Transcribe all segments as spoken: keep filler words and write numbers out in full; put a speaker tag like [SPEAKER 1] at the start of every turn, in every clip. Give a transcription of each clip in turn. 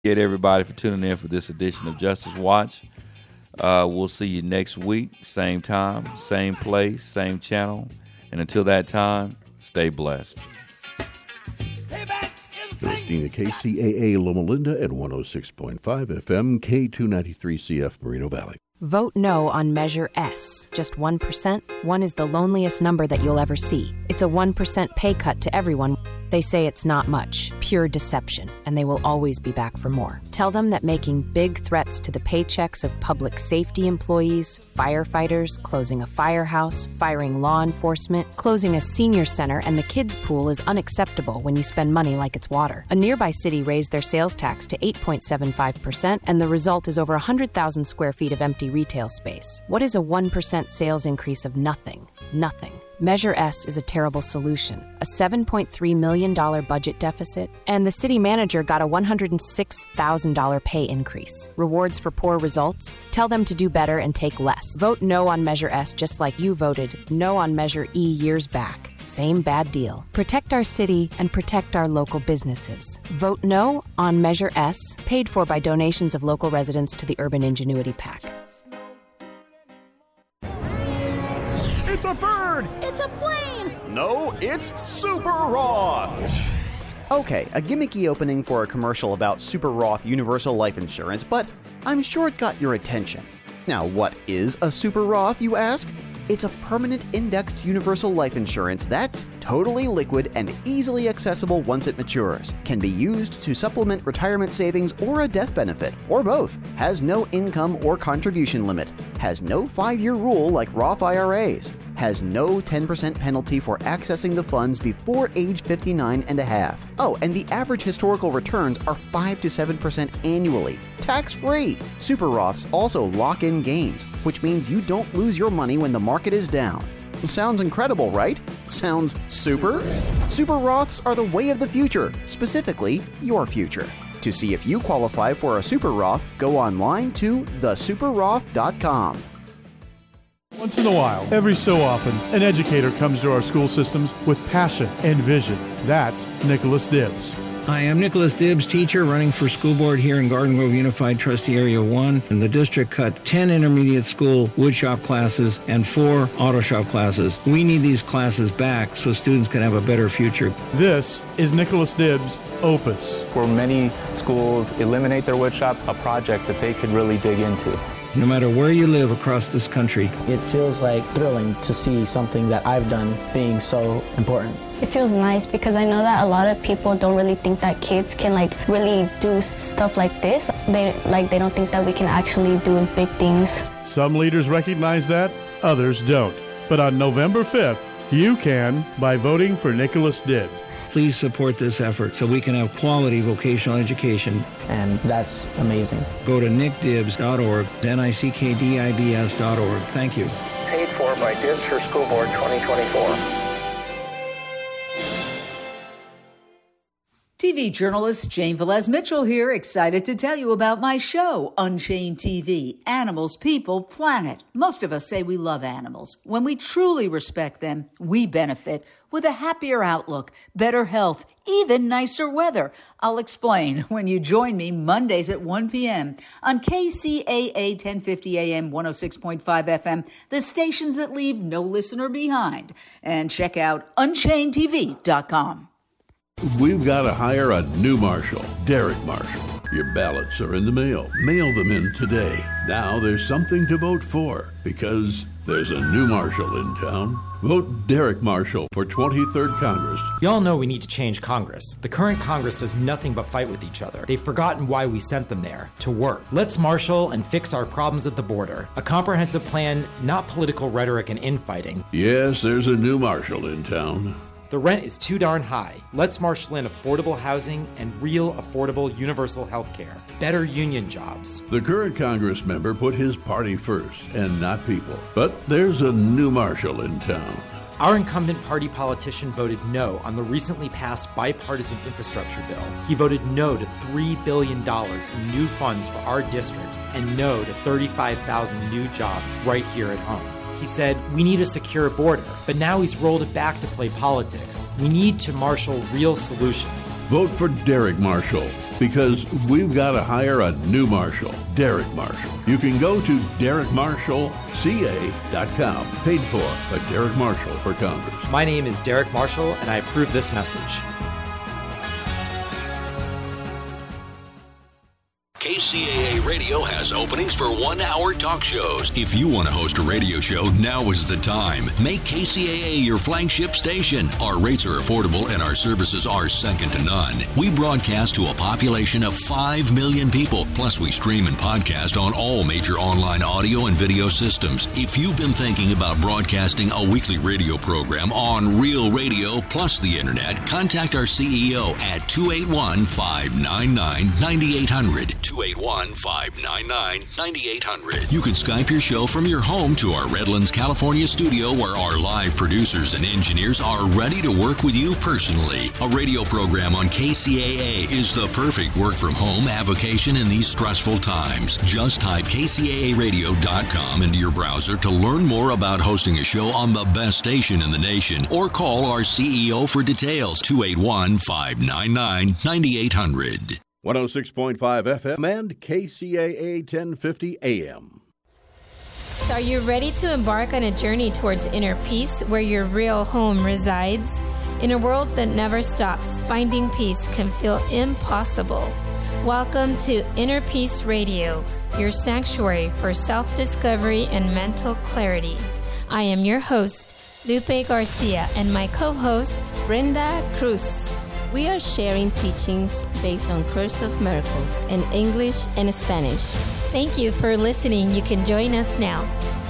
[SPEAKER 1] Get everybody for tuning in for this edition of Justice Watch. Uh, we'll see you next week, same time, same place, same channel. And until that time, stay blessed.
[SPEAKER 2] Listening to K C A A Loma Linda at one oh six point five F M, K two ninety-three C F Moreno Valley.
[SPEAKER 3] Vote no on Measure S. Just one percent. One is the loneliest number that you'll ever see. It's a one percent pay cut to everyone. They say it's not much, pure deception, and they will always be back for more. Tell them that making big threats to the paychecks of public safety employees, firefighters, closing a firehouse, firing law enforcement, closing a senior center, and the kids' pool is unacceptable when you spend money like it's water. A nearby city raised their sales tax to eight point seven five percent, and the result is over one hundred thousand square feet of empty retail space. What is a one percent sales increase of nothing? Nothing. Measure S is a terrible solution. A seven point three million dollars budget deficit, and the city manager got a one hundred six thousand dollars pay increase. Rewards for poor results? Tell them to do better and take less. Vote no on Measure S just like you voted no on Measure E years back. Same bad deal. Protect our city and protect our local businesses. Vote no on Measure S, paid for by donations of local residents to the Urban Ingenuity PAC.
[SPEAKER 4] It's a bird!
[SPEAKER 5] It's a plane!
[SPEAKER 4] No, it's Super Roth!
[SPEAKER 6] Okay, a gimmicky opening for a commercial about Super Roth Universal Life Insurance, but I'm sure it got your attention. Now, what is a Super Roth, you ask? It's a permanent indexed universal life insurance that's totally liquid and easily accessible once it matures. Can be used to supplement retirement savings or a death benefit, or both. Has no income or contribution limit. Has no five-year rule like Roth I R As. Has no ten percent penalty for accessing the funds before age fifty-nine and a half. Oh, and the average historical returns are five to seven percent annually. Tax-free. Super Roths also lock in gains, which means you don't lose your money when the market is down. Sounds incredible, right? Sounds super? Super Roths are the way of the future, specifically your future. To see if you qualify for a Super Roth, go online to the super roth dot com.
[SPEAKER 7] Once in a while, every so often, an educator comes to our school systems with passion and vision. That's Nicholas Dibbs.
[SPEAKER 8] Hi, I'm Nicholas Dibbs, teacher running for school board here in Garden Grove Unified Trustee Area one. And the district cut ten intermediate school woodshop classes and four auto shop classes. We need these classes back so students can have a better future.
[SPEAKER 7] This is Nicholas Dibbs' Opus.
[SPEAKER 9] Where many schools eliminate their wood shops, a project that they could really dig into.
[SPEAKER 8] No matter where you live across this country,
[SPEAKER 10] it feels like thrilling to see something that I've done being so important.
[SPEAKER 11] It feels nice because I know that a lot of people don't really think that kids can like really do stuff like this. They like they don't think that we can actually do big things.
[SPEAKER 7] Some leaders recognize that, others don't. But on November fifth, you can by voting for Nicholas Dibbs.
[SPEAKER 8] Please support this effort so we can have quality vocational education.
[SPEAKER 10] And that's amazing.
[SPEAKER 8] Go to nick dibbs dot org, N I C K D I B S dot org. Thank you.
[SPEAKER 12] Paid for by Dibbs for School Board twenty twenty-four.
[SPEAKER 13] T V journalist Jane Velez Mitchell here, excited to tell you about my show, Unchained T V, Animals, People, Planet. Most of us say we love animals. When we truly respect them, we benefit with a happier outlook, better health, even nicer weather. I'll explain when you join me Mondays at one p.m. on K C A A ten fifty A M, one oh six point five F M, the stations that leave no listener behind. And check out unchained T V dot com.
[SPEAKER 2] We've got to hire a new marshal, Derek Marshall. Your ballots are in the mail. Mail them in today. Now there's something to vote for because there's a new marshal in town. Vote Derek Marshall for twenty-third Congress.
[SPEAKER 14] Y'all know we need to change Congress. The current Congress does nothing but fight with each other. They've forgotten why we sent them there, to work. Let's marshal and fix our problems at the border. A comprehensive plan, not political rhetoric and infighting.
[SPEAKER 2] Yes, there's a new marshal in town.
[SPEAKER 14] The rent is too darn high. Let's marshal in affordable housing and real affordable universal health care. Better union jobs.
[SPEAKER 2] The current Congress member put his party first and not people. But there's a new marshal in town.
[SPEAKER 14] Our incumbent party politician voted no on the recently passed bipartisan infrastructure bill. He voted no to three billion dollars in new funds for our district and no to thirty-five thousand new jobs right here at home. He said, we need a secure border, but now he's rolled it back to play politics. We need to marshal real solutions.
[SPEAKER 2] Vote for Derek Marshall, because we've got to hire a new Marshall, Derek Marshall. You can go to derek marshall c a dot com, paid for by Derek Marshall for Congress.
[SPEAKER 14] My name is Derek Marshall, and I approve this message.
[SPEAKER 5] K C A A Radio has openings for one-hour talk shows. If you want to host a radio show, now is the time. Make K C A A your flagship station. Our rates are affordable and our services are second to none. We broadcast to a population of five million people. Plus, we stream and podcast on all major online audio and video systems. If you've been thinking about broadcasting a weekly radio program on Real Radio plus the Internet, contact our C E O at two eight one, five nine nine, nine eight hundred. two eight one, five nine nine, nine eight hundred. You can Skype your show from your home to our Redlands, California studio, where our live producers and engineers are ready to work with you personally. A radio program on K C A A is the perfect work from home avocation in these stressful times. Just type K C A A radio dot com into your browser to learn more about hosting a show on the best station in the nation, or call our C E O for details, two eight one, five nine nine, nine eight hundred.
[SPEAKER 2] one oh six point five F M and K C A A ten fifty A M.
[SPEAKER 15] So are you ready to embark on a journey towards inner peace where your real home resides? In a world that never stops, finding peace can feel impossible. Welcome to Inner Peace Radio, your sanctuary for self-discovery and mental clarity. I am your host, Lupe Garcia, and my co-host,
[SPEAKER 16] Brenda Cruz. We are sharing teachings based on Course of Miracles in English and Spanish.
[SPEAKER 15] Thank you for listening. You can join us now.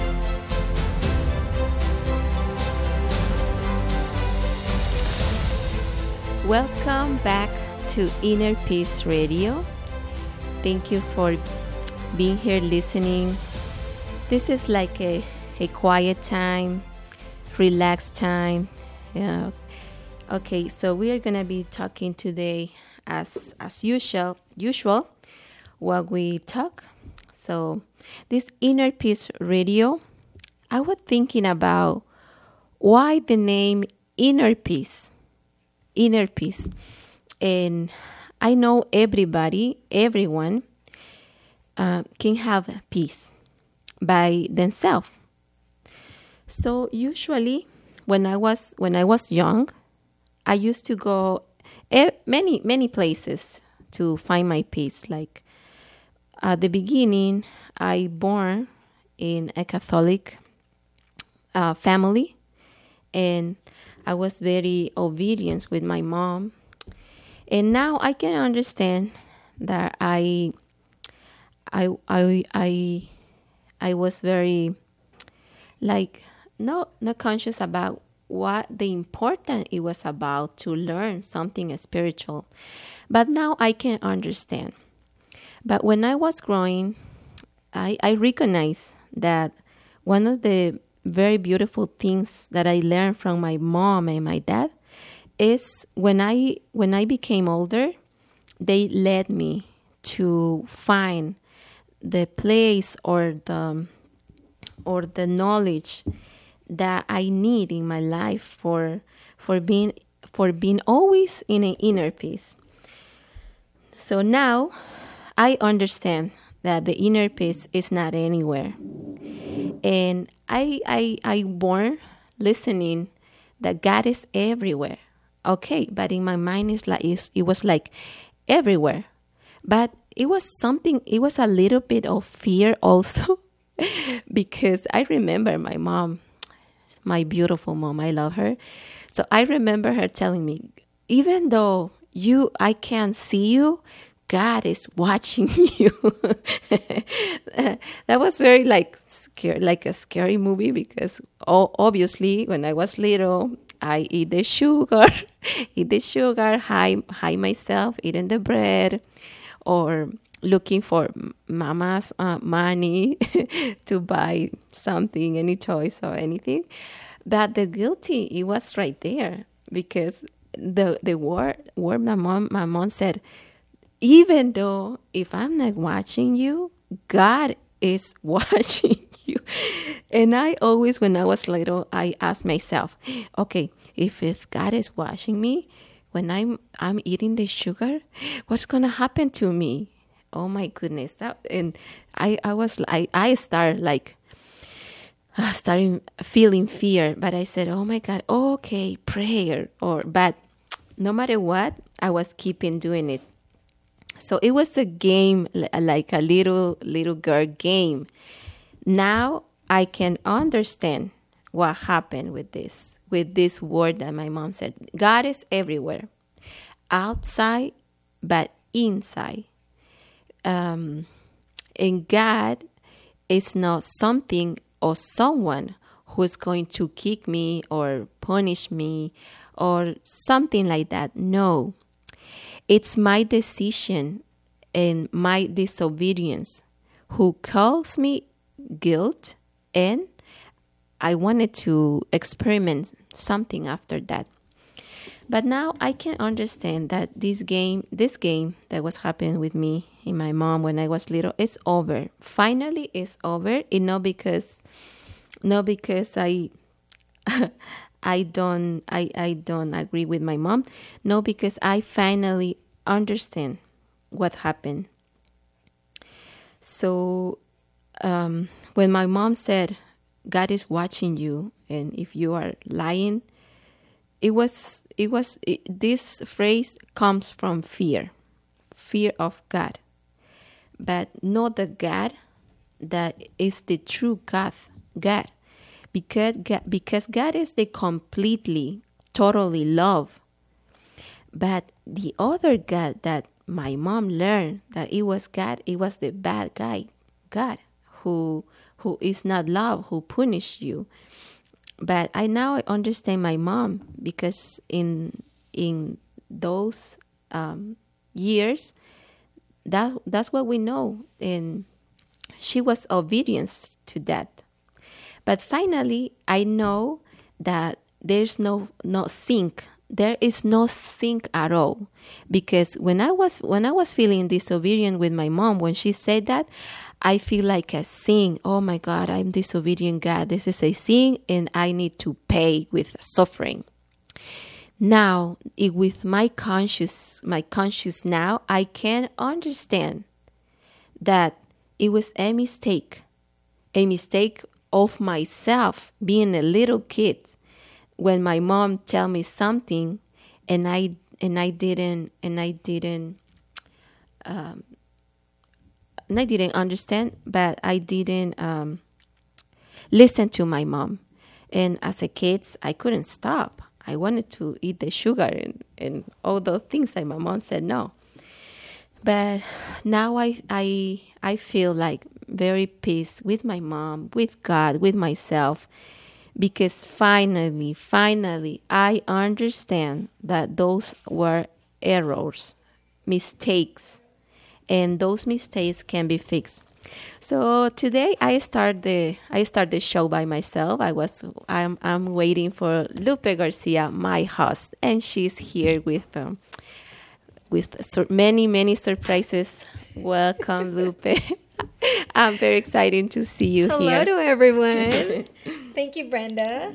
[SPEAKER 16] Welcome back to Inner Peace Radio. Thank you for being here listening. This is like a, a quiet time, relaxed time. Yeah. Okay, so we are gonna be talking today, as as usual. Usual, what we talk. So, this Inner Peace Radio, I was thinking about why the name Inner Peace. Inner Peace, and I know everybody, everyone, uh, can have peace by themselves. So usually, when I was when I was young, I used to go many, many places to find my peace. Like at the beginning, I born in a Catholic uh, family, and I was very obedient with my mom. And now I can understand that I, I, I, I, I was very, like, not not conscious about what the important it was about to learn something spiritual. But now I can understand. But when I was growing, I, I recognized that one of the very beautiful things that I learned from my mom and my dad is when I when I became older, they led me to find the place or the or the knowledge that I need in my life for for being for being always in an inner peace. So now I understand that the inner peace is not anywhere. And I I I born listening that God is everywhere. Okay, but in my mind it's like it's, it was like everywhere. But it was something, it was a little bit of fear also because I remember my mom, my beautiful mom, I love her. So I remember her telling me, even though you I can't see you, God is watching you. That was very like scary, like a scary movie because oh, obviously when I was little, I eat the sugar, eat the sugar, hide, hide myself, eating the bread, or looking for mama's uh, money to buy something, any toys or anything. But the guilty, it was right there because the the word word my mom my mom said, even though if I'm not watching you, God is watching you. And I always, when I was little, I asked myself, okay, if, if God is watching me, when I'm I'm eating the sugar, what's going to happen to me? Oh, my goodness. That, and I, I was, I, I started like, uh, starting feeling fear. But I said, oh, my God, okay, prayer. Or, but no matter what, I was keeping doing it. So it was a game, like a little little girl game. Now I can understand what happened with this, with this word that my mom said. God is everywhere, outside, but inside. Um, and God is not something or someone who's going to kick me or punish me or something like that. No. It's my decision and my disobedience who caused me guilt, and I wanted to experiment something after that. But now I can understand that this game, this game that was happening with me and my mom when I was little, is over. Finally, it's over. It not because, not because I. I don't I, I don't agree with my mom. No, because I finally understand what happened. So um, when my mom said, God is watching you, and if you are lying, it was it was it, this phrase comes from fear, fear of God, but not the God that is the true God. God. Because God, because God is the completely, totally love. But the other God that my mom learned that it was God, it was the bad guy, God, who who is not love, who punished you. But I now I understand my mom, because in in those um, years, that that's what we know, and she was obedient to that. But finally, I know that there's no no sync. There is no sync at all, because when I was when I was feeling disobedient with my mom, when she said that, I feel like a sin. Oh my God, I'm disobedient, God. This is a sin, and I need to pay with suffering. Now, it, with my conscious my conscious now, I can understand that it was a mistake, a mistake. Of myself being a little kid, when my mom tell me something and I and I didn't and I didn't um, and I didn't understand, but I didn't um, listen to my mom. And as a kid, I couldn't stop. I wanted to eat the sugar and, and all those things that my mom said no. But now I I I feel like very peace with my mom, with God, with myself, because finally, finally, I understand that those were errors, mistakes, and those mistakes can be fixed. So today I start the I start the show by myself. I was I'm I'm waiting for Lupe Garcia, my host, and she's here with um, with sur- many many surprises. Welcome, Lupe. I'm very excited to see you
[SPEAKER 15] Hello
[SPEAKER 16] here.
[SPEAKER 15] Hello to everyone. Thank you, Brenda.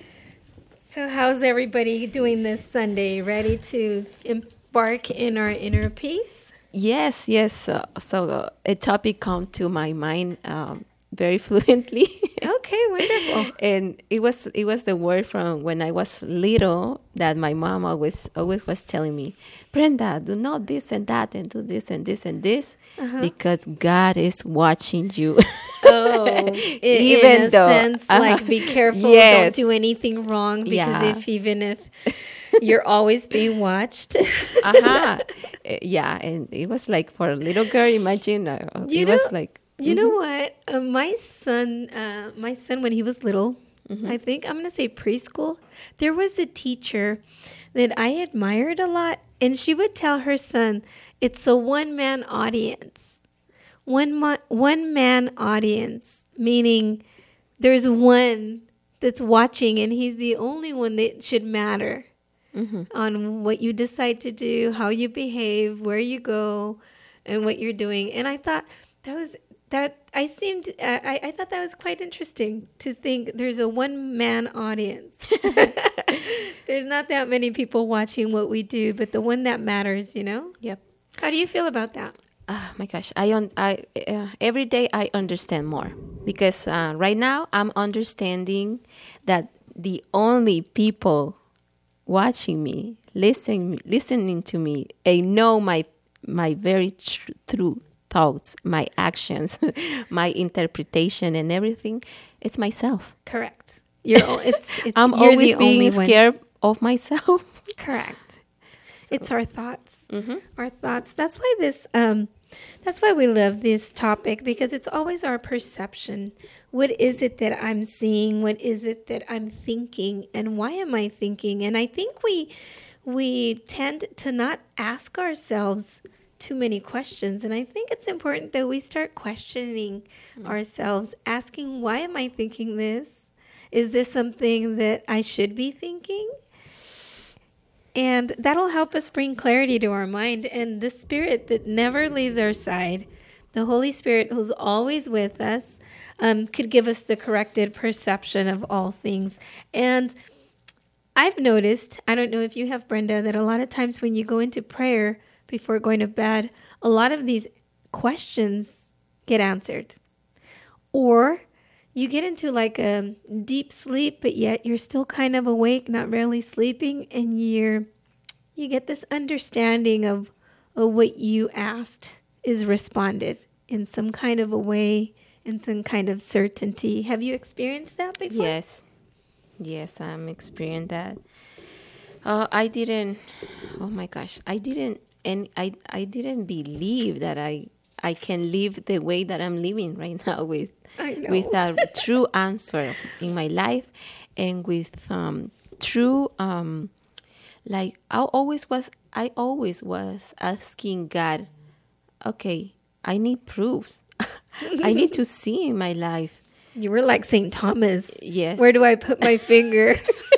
[SPEAKER 15] So how's everybody doing this Sunday? Ready to embark in our inner peace?
[SPEAKER 16] Yes, yes. Uh, so uh, a topic come to my mind um, very fluently.
[SPEAKER 15] Okay, wonderful.
[SPEAKER 16] And it was it was the word from when I was little that my mom always always was telling me, Brenda, do not this and that and do this and this and this uh-huh. because God is watching you.
[SPEAKER 15] Oh, in, even in a though, sense, uh, like be careful, yes. Don't do anything wrong, because yeah. if even if you're always being watched.
[SPEAKER 16] uh-huh. Yeah, and it was like for a little girl, imagine, uh,
[SPEAKER 15] you
[SPEAKER 16] it
[SPEAKER 15] know,
[SPEAKER 16] was like.
[SPEAKER 15] You mm-hmm. know what? Uh, my son, uh, my son, when he was little, mm-hmm. I think I'm going to say preschool, there was a teacher that I admired a lot, and she would tell her son, it's a one-man audience. One, mo- one-man audience, meaning there's one that's watching, and he's the only one that should matter mm-hmm. on what you decide to do, how you behave, where you go, and what you're doing. And I thought that was...
[SPEAKER 17] that I seemed, uh, I, I thought that was quite interesting to think there's a one-man audience. There's not that many people watching what we do, but the one that matters, you know?
[SPEAKER 16] Yep.
[SPEAKER 17] How do you feel about that?
[SPEAKER 16] Oh my gosh, I un- I uh, every day I understand more because uh, right now I'm understanding that the only people watching me, listening, listening to me, they know my my very tr- true thoughts, my actions, my interpretation, and everything. It's myself.
[SPEAKER 17] Correct. You're. It's. it's
[SPEAKER 16] I'm
[SPEAKER 17] you're
[SPEAKER 16] always
[SPEAKER 17] the
[SPEAKER 16] being
[SPEAKER 17] only
[SPEAKER 16] scared
[SPEAKER 17] one.
[SPEAKER 16] of myself.
[SPEAKER 17] Correct. So. It's our thoughts.
[SPEAKER 16] Mm-hmm.
[SPEAKER 17] Our thoughts. That's why this. Um, that's why we love this topic, because it's always our perception. What is it that I'm seeing? What is it that I'm thinking? And why am I thinking? And I think we we tend to not ask ourselves too many questions. And I think it's important that we start questioning mm-hmm. ourselves, asking, why am I thinking this? Is this something that I should be thinking? And that'll help us bring clarity to our mind. And the Spirit that never leaves our side, the Holy Spirit who's always with us, um, could give us the corrected perception of all things. And I've noticed, I don't know if you have, Brenda, that a lot of times when you go into prayer before going to bed, a lot of these questions get answered. Or you get into like a deep sleep, but yet you're still kind of awake, not really sleeping, and you're you get this understanding of, of what you asked is responded in some kind of a way, in some kind of certainty. Have you experienced that before?
[SPEAKER 16] Yes. Yes, I'm experiencing that. Uh, I didn't, oh my gosh, I didn't, and I, I didn't believe that I, I can live the way that I'm living right now with with a true answer in my life, and with um, true um, like I always was I always was asking God, okay, I need proofs. I need to see in my life.
[SPEAKER 17] You were like Saint Thomas.
[SPEAKER 16] Yes.
[SPEAKER 17] Where do I put my finger?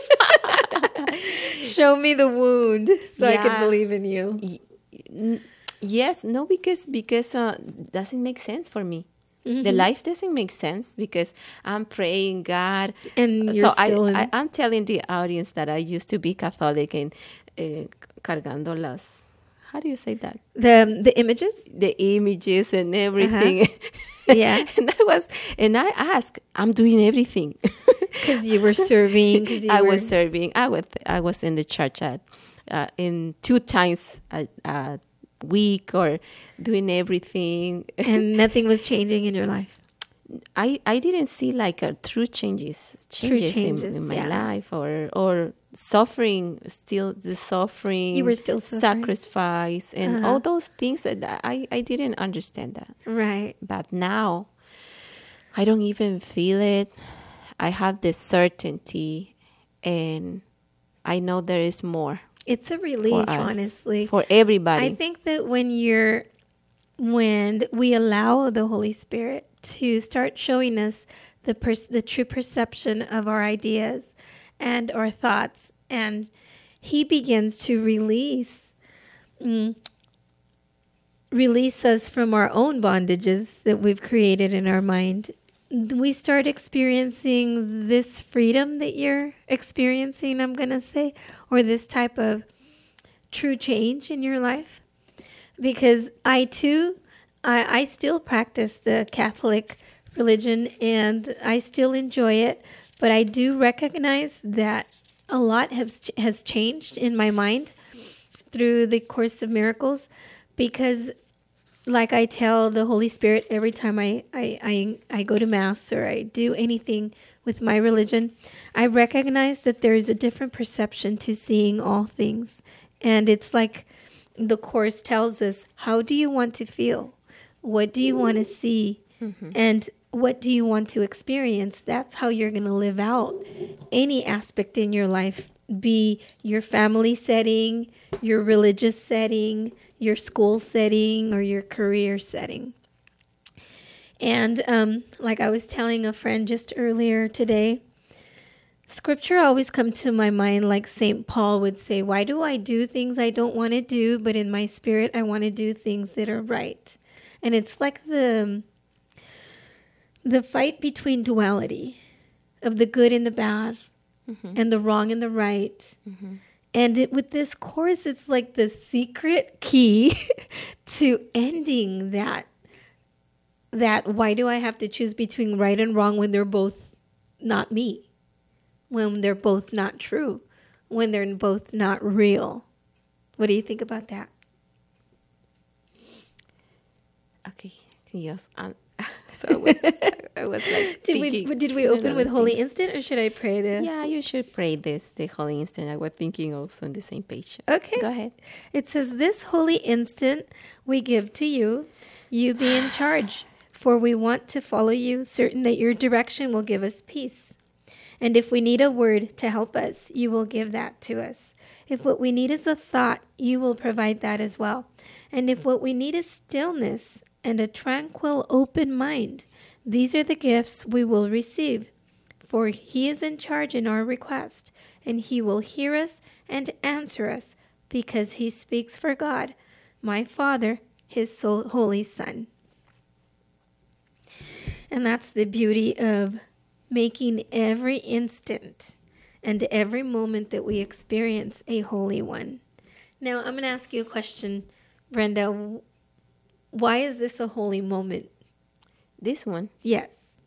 [SPEAKER 17] Show me the wound so yeah. I can believe in you.
[SPEAKER 16] Y- yes, no, because because uh, doesn't make sense for me. Mm-hmm. The life doesn't make sense because I'm praying God.
[SPEAKER 17] And you're
[SPEAKER 16] so
[SPEAKER 17] still
[SPEAKER 16] I,
[SPEAKER 17] in...
[SPEAKER 16] I, I'm telling the audience that I used to be Catholic and uh, cargando las, how do you say that?
[SPEAKER 17] The the images?
[SPEAKER 16] The images and everything.
[SPEAKER 17] Uh-huh. Yeah.
[SPEAKER 16] and I was, and I asked, I'm doing everything.
[SPEAKER 17] Because you were serving. Cause you
[SPEAKER 16] I
[SPEAKER 17] were...
[SPEAKER 16] was serving. I was, I was in the church at, uh, in two times a, a week or doing everything.
[SPEAKER 17] And nothing was changing in your life?
[SPEAKER 16] I, I didn't see like a true changes, changes,
[SPEAKER 17] true changes
[SPEAKER 16] in, in my
[SPEAKER 17] yeah.
[SPEAKER 16] life or or suffering, still the suffering.
[SPEAKER 17] You were still suffering.
[SPEAKER 16] Sacrifice and
[SPEAKER 17] uh-huh.
[SPEAKER 16] all those things that I, I didn't understand that.
[SPEAKER 17] Right.
[SPEAKER 16] But now I don't even feel it. I have the certainty and I know there is more.
[SPEAKER 17] It's a relief, honestly.
[SPEAKER 16] For everybody.
[SPEAKER 17] I think that when you're, when we allow the Holy Spirit to start showing us the pers- the true perception of our ideas and our thoughts, and He begins to release, mm, release us from our own bondages that we've created in our mind, we start experiencing this freedom that you're experiencing, I'm going to say, or this type of true change in your life. Because I, too, I, I still practice the Catholic religion, and I still enjoy it, but I do recognize that a lot has, has changed in my mind through the Course of Miracles, because like I tell the Holy Spirit every time I, I, I, I go to Mass or I do anything with my religion, I recognize that there is a different perception to seeing all things. And it's like the Course tells us, how do you want to feel? What do you want to see? Mm-hmm. And what do you want to experience? That's how you're going to live out any aspect in your life, be your family setting, your religious setting, your school setting, or your career setting. And um, like I was telling a friend just earlier today, Scripture always comes to my mind like Saint Paul would say, why do I do things I don't want to do, but in my spirit I want to do things that are right? And it's like the the fight between duality of the good and the bad, mm-hmm. and the wrong and the right. Mm-hmm. And it, with this course, it's like the secret key to ending that. That why do I have to choose between right and wrong when they're both not me? When they're both not true? When they're both not real? What do you think about that?
[SPEAKER 16] Okay, yes. Um, so I was, I was like,
[SPEAKER 17] did thinking, we did we open with Holy things. Instant, or should I pray this?
[SPEAKER 16] Yeah, you should pray this, the Holy Instant. I was thinking also on the same page.
[SPEAKER 17] Okay,
[SPEAKER 16] go ahead.
[SPEAKER 17] It says, "This Holy Instant we give to you. You be in charge, for we want to follow you, certain that your direction will give us peace. And if we need a word to help us, you will give that to us. If what we need is a thought, you will provide that as well. And if what we need is stillness and a tranquil, open mind, these are the gifts we will receive. For he is in charge in our request, and he will hear us and answer us, because he speaks for God, my Father, his soul, Holy Son." And that's the beauty of making every instant and every moment that we experience a holy one. Now, I'm going to ask you a question, Brenda. Why is this a holy moment?
[SPEAKER 16] This one?
[SPEAKER 17] Yes.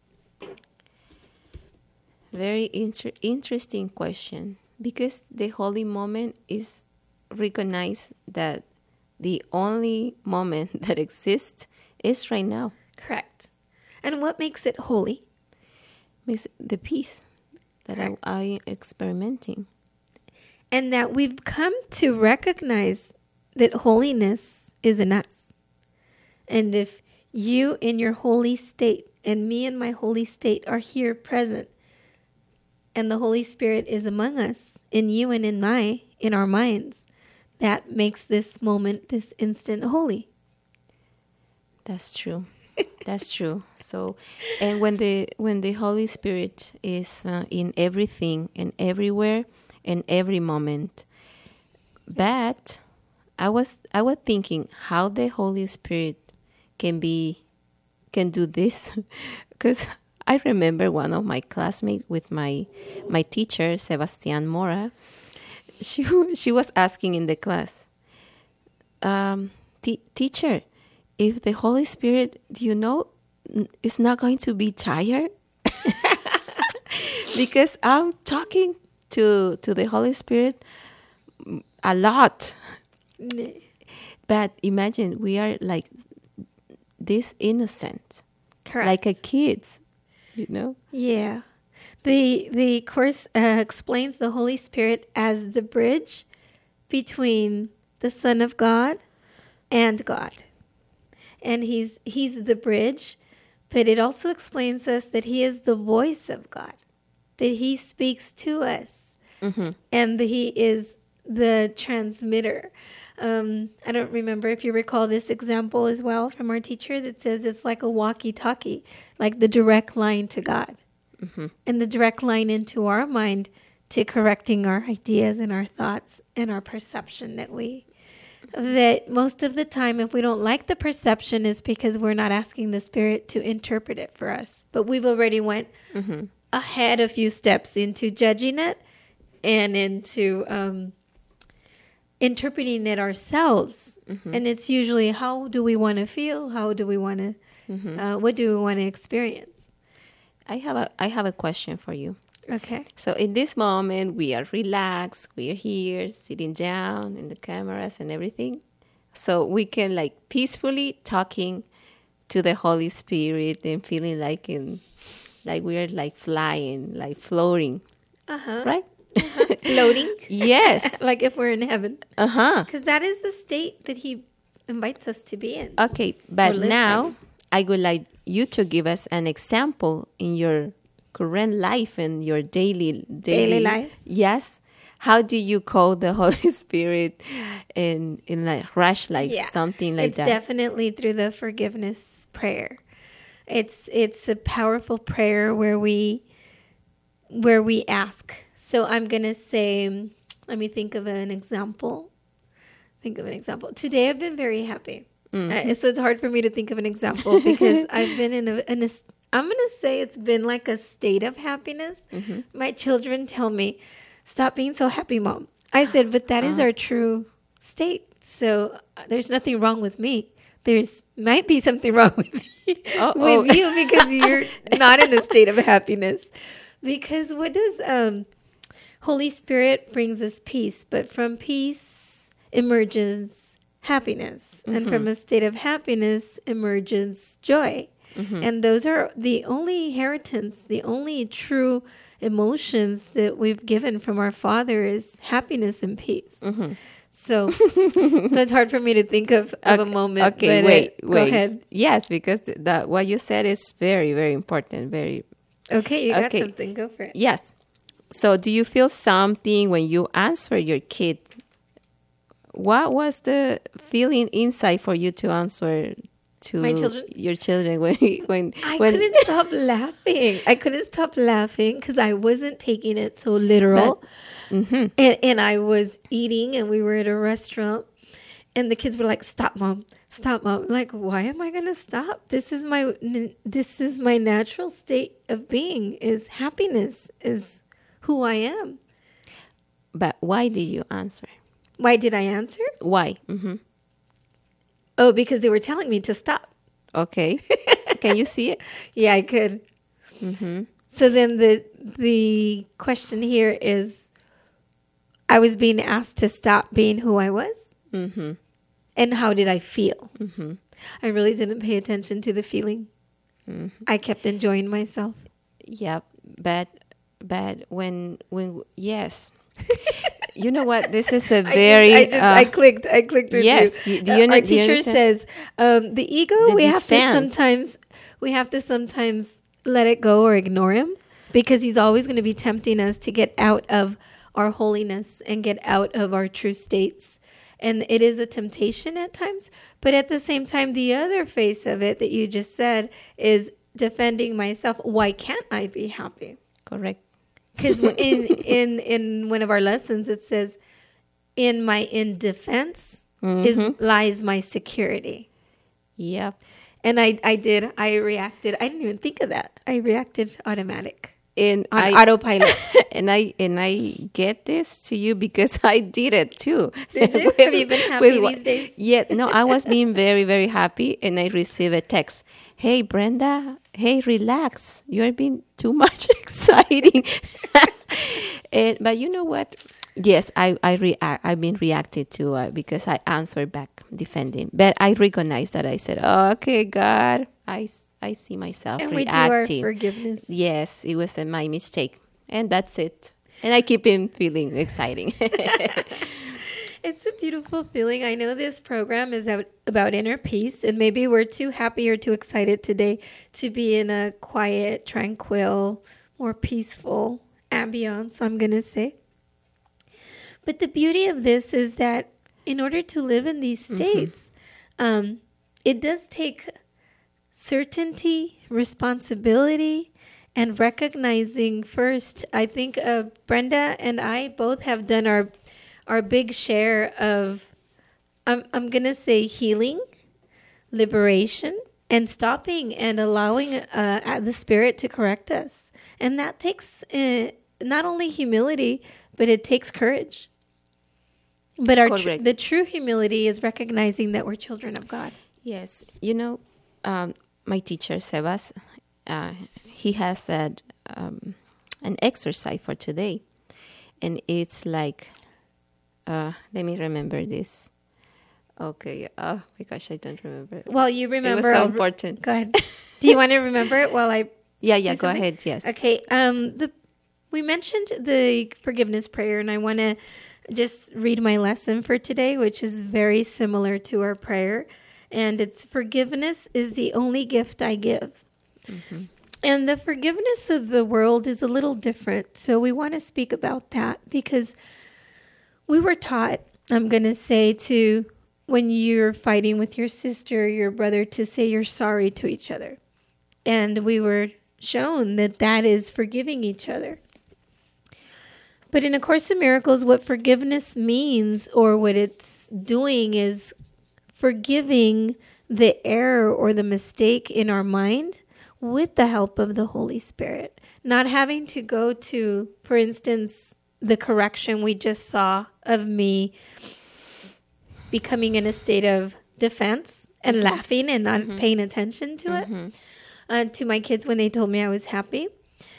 [SPEAKER 16] Very inter- interesting question. Because the holy moment is recognize that the only moment that exists is right now.
[SPEAKER 17] Correct. And what makes it holy?
[SPEAKER 16] Makes the peace that I, I'm experimenting.
[SPEAKER 17] And that we've come to recognize that holiness is in us. And if you in your holy state and me in my holy state are here present, and the Holy Spirit is among us, in you and in my, in our minds, that makes this moment, this instant holy.
[SPEAKER 16] That's true. That's true. So, and when the when the Holy Spirit is uh, in everything and everywhere and every moment, but I was I was thinking how the Holy Spirit can be can do this, because I remember one of my classmates with my my teacher, Sebastian Mora. She she was asking in the class, um, t- teacher, if the Holy Spirit, do you know, is not going to be tired? Because I'm talking to to the Holy Spirit a lot. But imagine we are like this innocent,
[SPEAKER 17] correct,
[SPEAKER 16] like a kids, you know?
[SPEAKER 17] Yeah. The the course uh, explains the Holy Spirit as the bridge between the Son of God and God. And he's he's the bridge, but it also explains us that he is the voice of God, that he speaks to us, mm-hmm. and that he is the transmitter. Um, I don't remember if you recall this example as well from our teacher that says it's like a walkie-talkie, like the direct line to God. Mm-hmm. And the direct line into our mind to correcting our ideas and our thoughts and our perception that we, that most of the time, if we don't like the perception, is because we're not asking the Spirit to interpret it for us. But we've already went mm-hmm. ahead a few steps into judging it and into um, interpreting it ourselves. Mm-hmm. And it's usually, how do we want to feel? How do we want to, mm-hmm. uh, what do we want to experience?
[SPEAKER 16] I have a I have a question for you.
[SPEAKER 17] Okay.
[SPEAKER 16] So in this moment, we are relaxed. We are here, sitting down in the cameras and everything. So we can like peacefully talking to the Holy Spirit and feeling like in, like we are like flying, like floating.
[SPEAKER 17] Uh-huh.
[SPEAKER 16] Right?
[SPEAKER 17] Uh-huh. Floating?
[SPEAKER 16] Yes.
[SPEAKER 17] Like if we're in heaven.
[SPEAKER 16] Uh-huh.
[SPEAKER 17] Because that is the state that he invites us to be in.
[SPEAKER 16] Okay. But now I would like you to give us an example in your current life and your daily, daily
[SPEAKER 17] daily life.
[SPEAKER 16] Yes. How do you call the Holy Spirit in in like rush, like yeah. something like
[SPEAKER 17] it's
[SPEAKER 16] that?
[SPEAKER 17] It's definitely through the forgiveness prayer. It's it's a powerful prayer where we where we ask. So I'm gonna say, let me think of an example. Think of an example. Today I've been very happy. Mm-hmm. Uh, so it's hard for me to think of an example because I've been in a, in a I'm going to say it's been like a state of happiness. Mm-hmm. My children tell me, stop being so happy, Mom. I said, but that uh-huh. is our true state. So uh, there's nothing wrong with me. There's might be something wrong with you, with you because you're not in a state of happiness. Because what does um, Holy Spirit brings us peace, but from peace emerges happiness. Mm-hmm. And from a state of happiness emerges joy. Mm-hmm. And those are the only inheritance, the only true emotions that we've given from our Father is happiness and peace. Mm-hmm. So, so it's hard for me to think of, of
[SPEAKER 16] okay,
[SPEAKER 17] a moment.
[SPEAKER 16] Okay,
[SPEAKER 17] but
[SPEAKER 16] wait,
[SPEAKER 17] uh,
[SPEAKER 16] wait.
[SPEAKER 17] Go ahead.
[SPEAKER 16] Yes, because that what you said is very, very important. Very.
[SPEAKER 17] Okay, you got
[SPEAKER 16] okay.
[SPEAKER 17] something. Go for it.
[SPEAKER 16] Yes. So, do you feel something when you answer your kid? What was the feeling inside for you to answer to
[SPEAKER 17] my children?
[SPEAKER 16] Your children when when
[SPEAKER 17] I
[SPEAKER 16] when
[SPEAKER 17] couldn't stop laughing. I couldn't stop laughing because I wasn't taking it so literal. But, mm-hmm. and and I was eating, and we were at a restaurant, and the kids were like, "Stop, Mom! Stop, Mom!" I'm like, why am I gonna stop? This is my this is my natural state of being. Is happiness is who I am.
[SPEAKER 16] But why did you answer?
[SPEAKER 17] Why did I answer?
[SPEAKER 16] Why? Mm-hmm.
[SPEAKER 17] Oh, because they were telling me to stop.
[SPEAKER 16] Okay. Can you see it?
[SPEAKER 17] Yeah, I could. Mm-hmm. So then the the question here is, I was being asked to stop being who I was. Mm-hmm. And how did I feel? Mm-hmm. I really didn't pay attention to the feeling. Mm-hmm. I kept enjoying myself.
[SPEAKER 16] Yeah, but but when when yes. You know what? This is a very.
[SPEAKER 17] I just, I, just, uh, I clicked. I clicked. With
[SPEAKER 16] yes.
[SPEAKER 17] You.
[SPEAKER 16] Do, do you
[SPEAKER 17] uh,
[SPEAKER 16] know?
[SPEAKER 17] Our
[SPEAKER 16] do you
[SPEAKER 17] teacher
[SPEAKER 16] understand?
[SPEAKER 17] says um, the ego.
[SPEAKER 16] The
[SPEAKER 17] we
[SPEAKER 16] defend.
[SPEAKER 17] have to sometimes. We have to sometimes let it go or ignore him because he's always going to be tempting us to get out of our holiness and get out of our true states. And it is a temptation at times. But at the same time, the other face of it that you just said is defending myself. Why can't I be happy?
[SPEAKER 16] Correct.
[SPEAKER 17] Because in, in in one of our lessons, it says, in my in defense mm-hmm. is lies my security.
[SPEAKER 16] Yep.
[SPEAKER 17] And I, I did. I reacted. I didn't even think of that. I reacted automatic.
[SPEAKER 16] And
[SPEAKER 17] on
[SPEAKER 16] I,
[SPEAKER 17] autopilot.
[SPEAKER 16] And I and I get this to you because I did it too.
[SPEAKER 17] Did you?
[SPEAKER 16] with,
[SPEAKER 17] Have you been happy
[SPEAKER 16] with,
[SPEAKER 17] these days?
[SPEAKER 16] Yeah. No, I was being very, very happy, and I received a text. Hey, Brenda. Hey, relax. You are being too much exciting. and, but you know what? Yes, I I react. I've been reacted to uh, because I answered back defending. But I recognize that I said, oh, "Okay, God, I, I see myself
[SPEAKER 17] and
[SPEAKER 16] reacting."
[SPEAKER 17] We do our forgiveness.
[SPEAKER 16] Yes, it was uh, my mistake, and that's it. And I keep him feeling exciting.
[SPEAKER 17] It's a beautiful feeling. I know this program is out about inner peace, and maybe we're too happy or too excited today to be in a quiet, tranquil, more peaceful ambiance, I'm going to say. But the beauty of this is that in order to live in these states, mm-hmm. um, it does take certainty, responsibility, and recognizing first. I think uh, Brenda and I both have done our our big share of, I'm, I'm going to say healing, liberation, and stopping and allowing uh, the Spirit to correct us. And that takes uh, not only humility, but it takes courage. But our tr- the true humility is recognizing that we're children of God.
[SPEAKER 16] Yes. You know, um, my teacher, Sebas, uh, he has said um, an exercise for today. And it's like, uh, let me remember this. Okay. Oh, my gosh, I don't remember.
[SPEAKER 17] Well, you remember.
[SPEAKER 16] It was so important.
[SPEAKER 17] Go ahead. Do you want to remember it while I...
[SPEAKER 16] Yeah, yeah, go ahead, yes.
[SPEAKER 17] Okay. Um, the we mentioned the forgiveness prayer, and I want to just read my lesson for today, which is very similar to our prayer. And it's forgiveness is the only gift I give. Mm-hmm. And the forgiveness of the world is a little different. So we want to speak about that because we were taught, I'm going to say, to when you're fighting with your sister or your brother, to say you're sorry to each other. And we were shown that that is forgiving each other. But in A Course in Miracles, what forgiveness means, or what it's doing, is forgiving the error or the mistake in our mind with the help of the Holy Spirit. Not having to go to, for instance, the correction we just saw of me becoming in a state of defense and laughing and not mm-hmm. paying attention to mm-hmm. it uh, to my kids when they told me I was happy.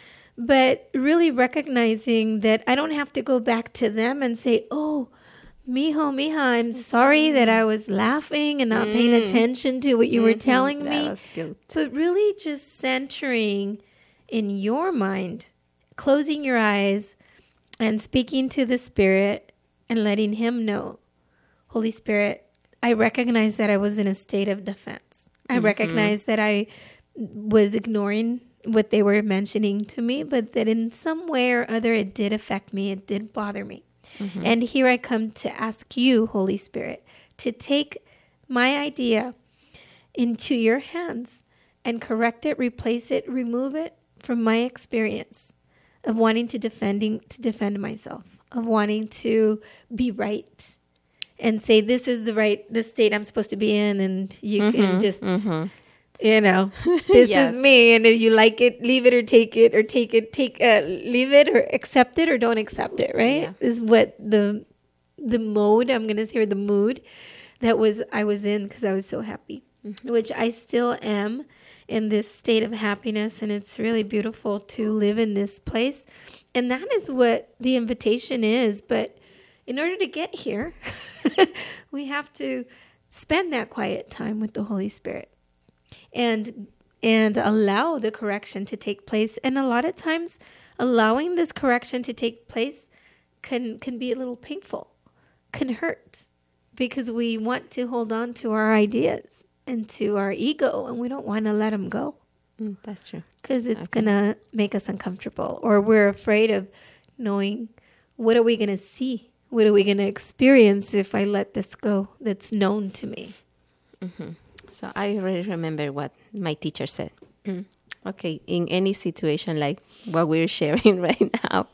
[SPEAKER 17] But really recognizing that I don't have to go back to them and say, oh, mijo, mija, I'm sorry that I was laughing and not mm. paying attention to what you mm-hmm. were telling
[SPEAKER 16] that
[SPEAKER 17] me.
[SPEAKER 16] Was guilt.
[SPEAKER 17] But really just centering in your mind, closing your eyes and speaking to the Spirit and letting Him know, Holy Spirit, I recognize that I was in a state of defense. I mm-hmm. recognize that I was ignoring what they were mentioning to me, but that in some way or other it did affect me, it did bother me. Mm-hmm. And here I come to ask you, Holy Spirit, to take my idea into your hands and correct it, replace it, remove it from my experience of wanting to defending to defend myself, of wanting to be right and say this is the right, the state I'm supposed to be in, and you mm-hmm. can just... Mm-hmm. You know, this yes. is me, and if you like it, leave it or take it, or take it, take, uh, leave it or accept it or don't accept it, right? Yeah. Is what the the mode, I'm going to say, or the mood that was I was in because I was so happy, mm-hmm. which I still am in this state of happiness, and it's really beautiful to live in this place. And that is what the invitation is. But in order to get here, we have to spend that quiet time with the Holy Spirit. And and allow the correction to take place. And a lot of times, allowing this correction to take place can can be a little painful, can hurt, because we want to hold on to our ideas and to our ego, and we don't want to let them go.
[SPEAKER 16] Mm, that's true.
[SPEAKER 17] Because it's
[SPEAKER 16] okay.
[SPEAKER 17] going to make us uncomfortable, or we're afraid of knowing, what are we going to see? What are we going to experience if I let this go that's known to me?
[SPEAKER 16] Mm-hmm. So I really remember what my teacher said. Mm. Okay, in any situation like what we're sharing right now,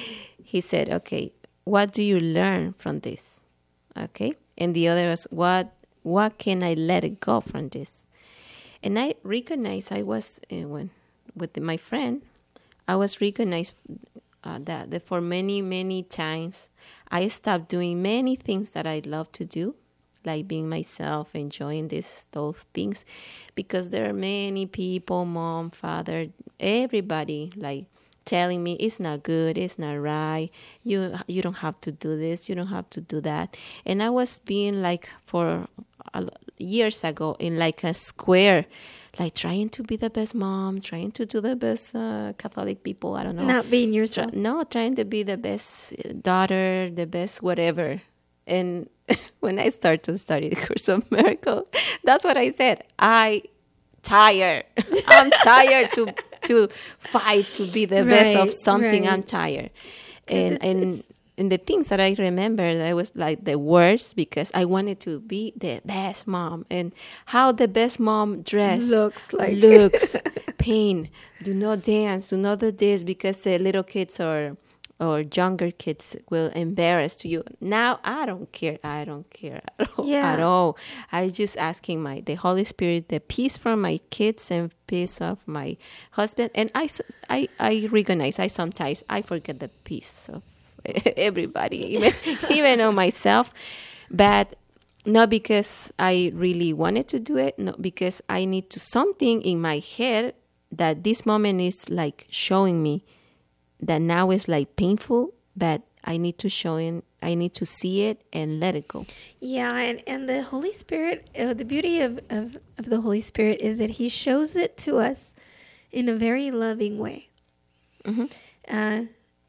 [SPEAKER 16] he said, okay, what do you learn from this? Okay, and the other was, what what can I let it go from this? And I recognized I was, uh, when with my friend, I was recognized uh, that, that for many, many times, I stopped doing many things that I love to do, like being myself, enjoying this, those things, because there are many people, mom, father, everybody, like telling me it's not good, it's not right, you you don't have to do this, you don't have to do that. And I was being like, for uh, years ago, in like a square, like trying to be the best mom, trying to do the best uh, Catholic people, I don't know.
[SPEAKER 17] Not being yourself.
[SPEAKER 16] Try, no, trying to be the best daughter, the best whatever. And when I started to study the Course of Miracles, that's what I said. I tired. I'm tired to to fight to be the right, best of something. Right. I'm tired. And it's, and it's, and the things that I remember, that was like the worst, because I wanted to be the best mom. And how the best mom dress
[SPEAKER 17] looks like
[SPEAKER 16] looks pain. Do not dance. Do not do this, because the little kids are. Or younger kids will embarrass you. Now I don't care. I don't care at all.
[SPEAKER 17] Yeah.
[SPEAKER 16] At all. I just asking my the Holy Spirit, the peace from my kids and peace of my husband. And I, I, I recognize I sometimes I forget the peace of everybody, even even of myself. But not because I really wanted to do it. Not because I need to something in my head that this moment is like showing me. That now is like painful, but I need to show it, I need to see it and let it go.
[SPEAKER 17] Yeah, and, and the Holy Spirit, uh, the beauty of, of, of the Holy Spirit is that He shows it to us in a very loving way. Mm-hmm. Uh,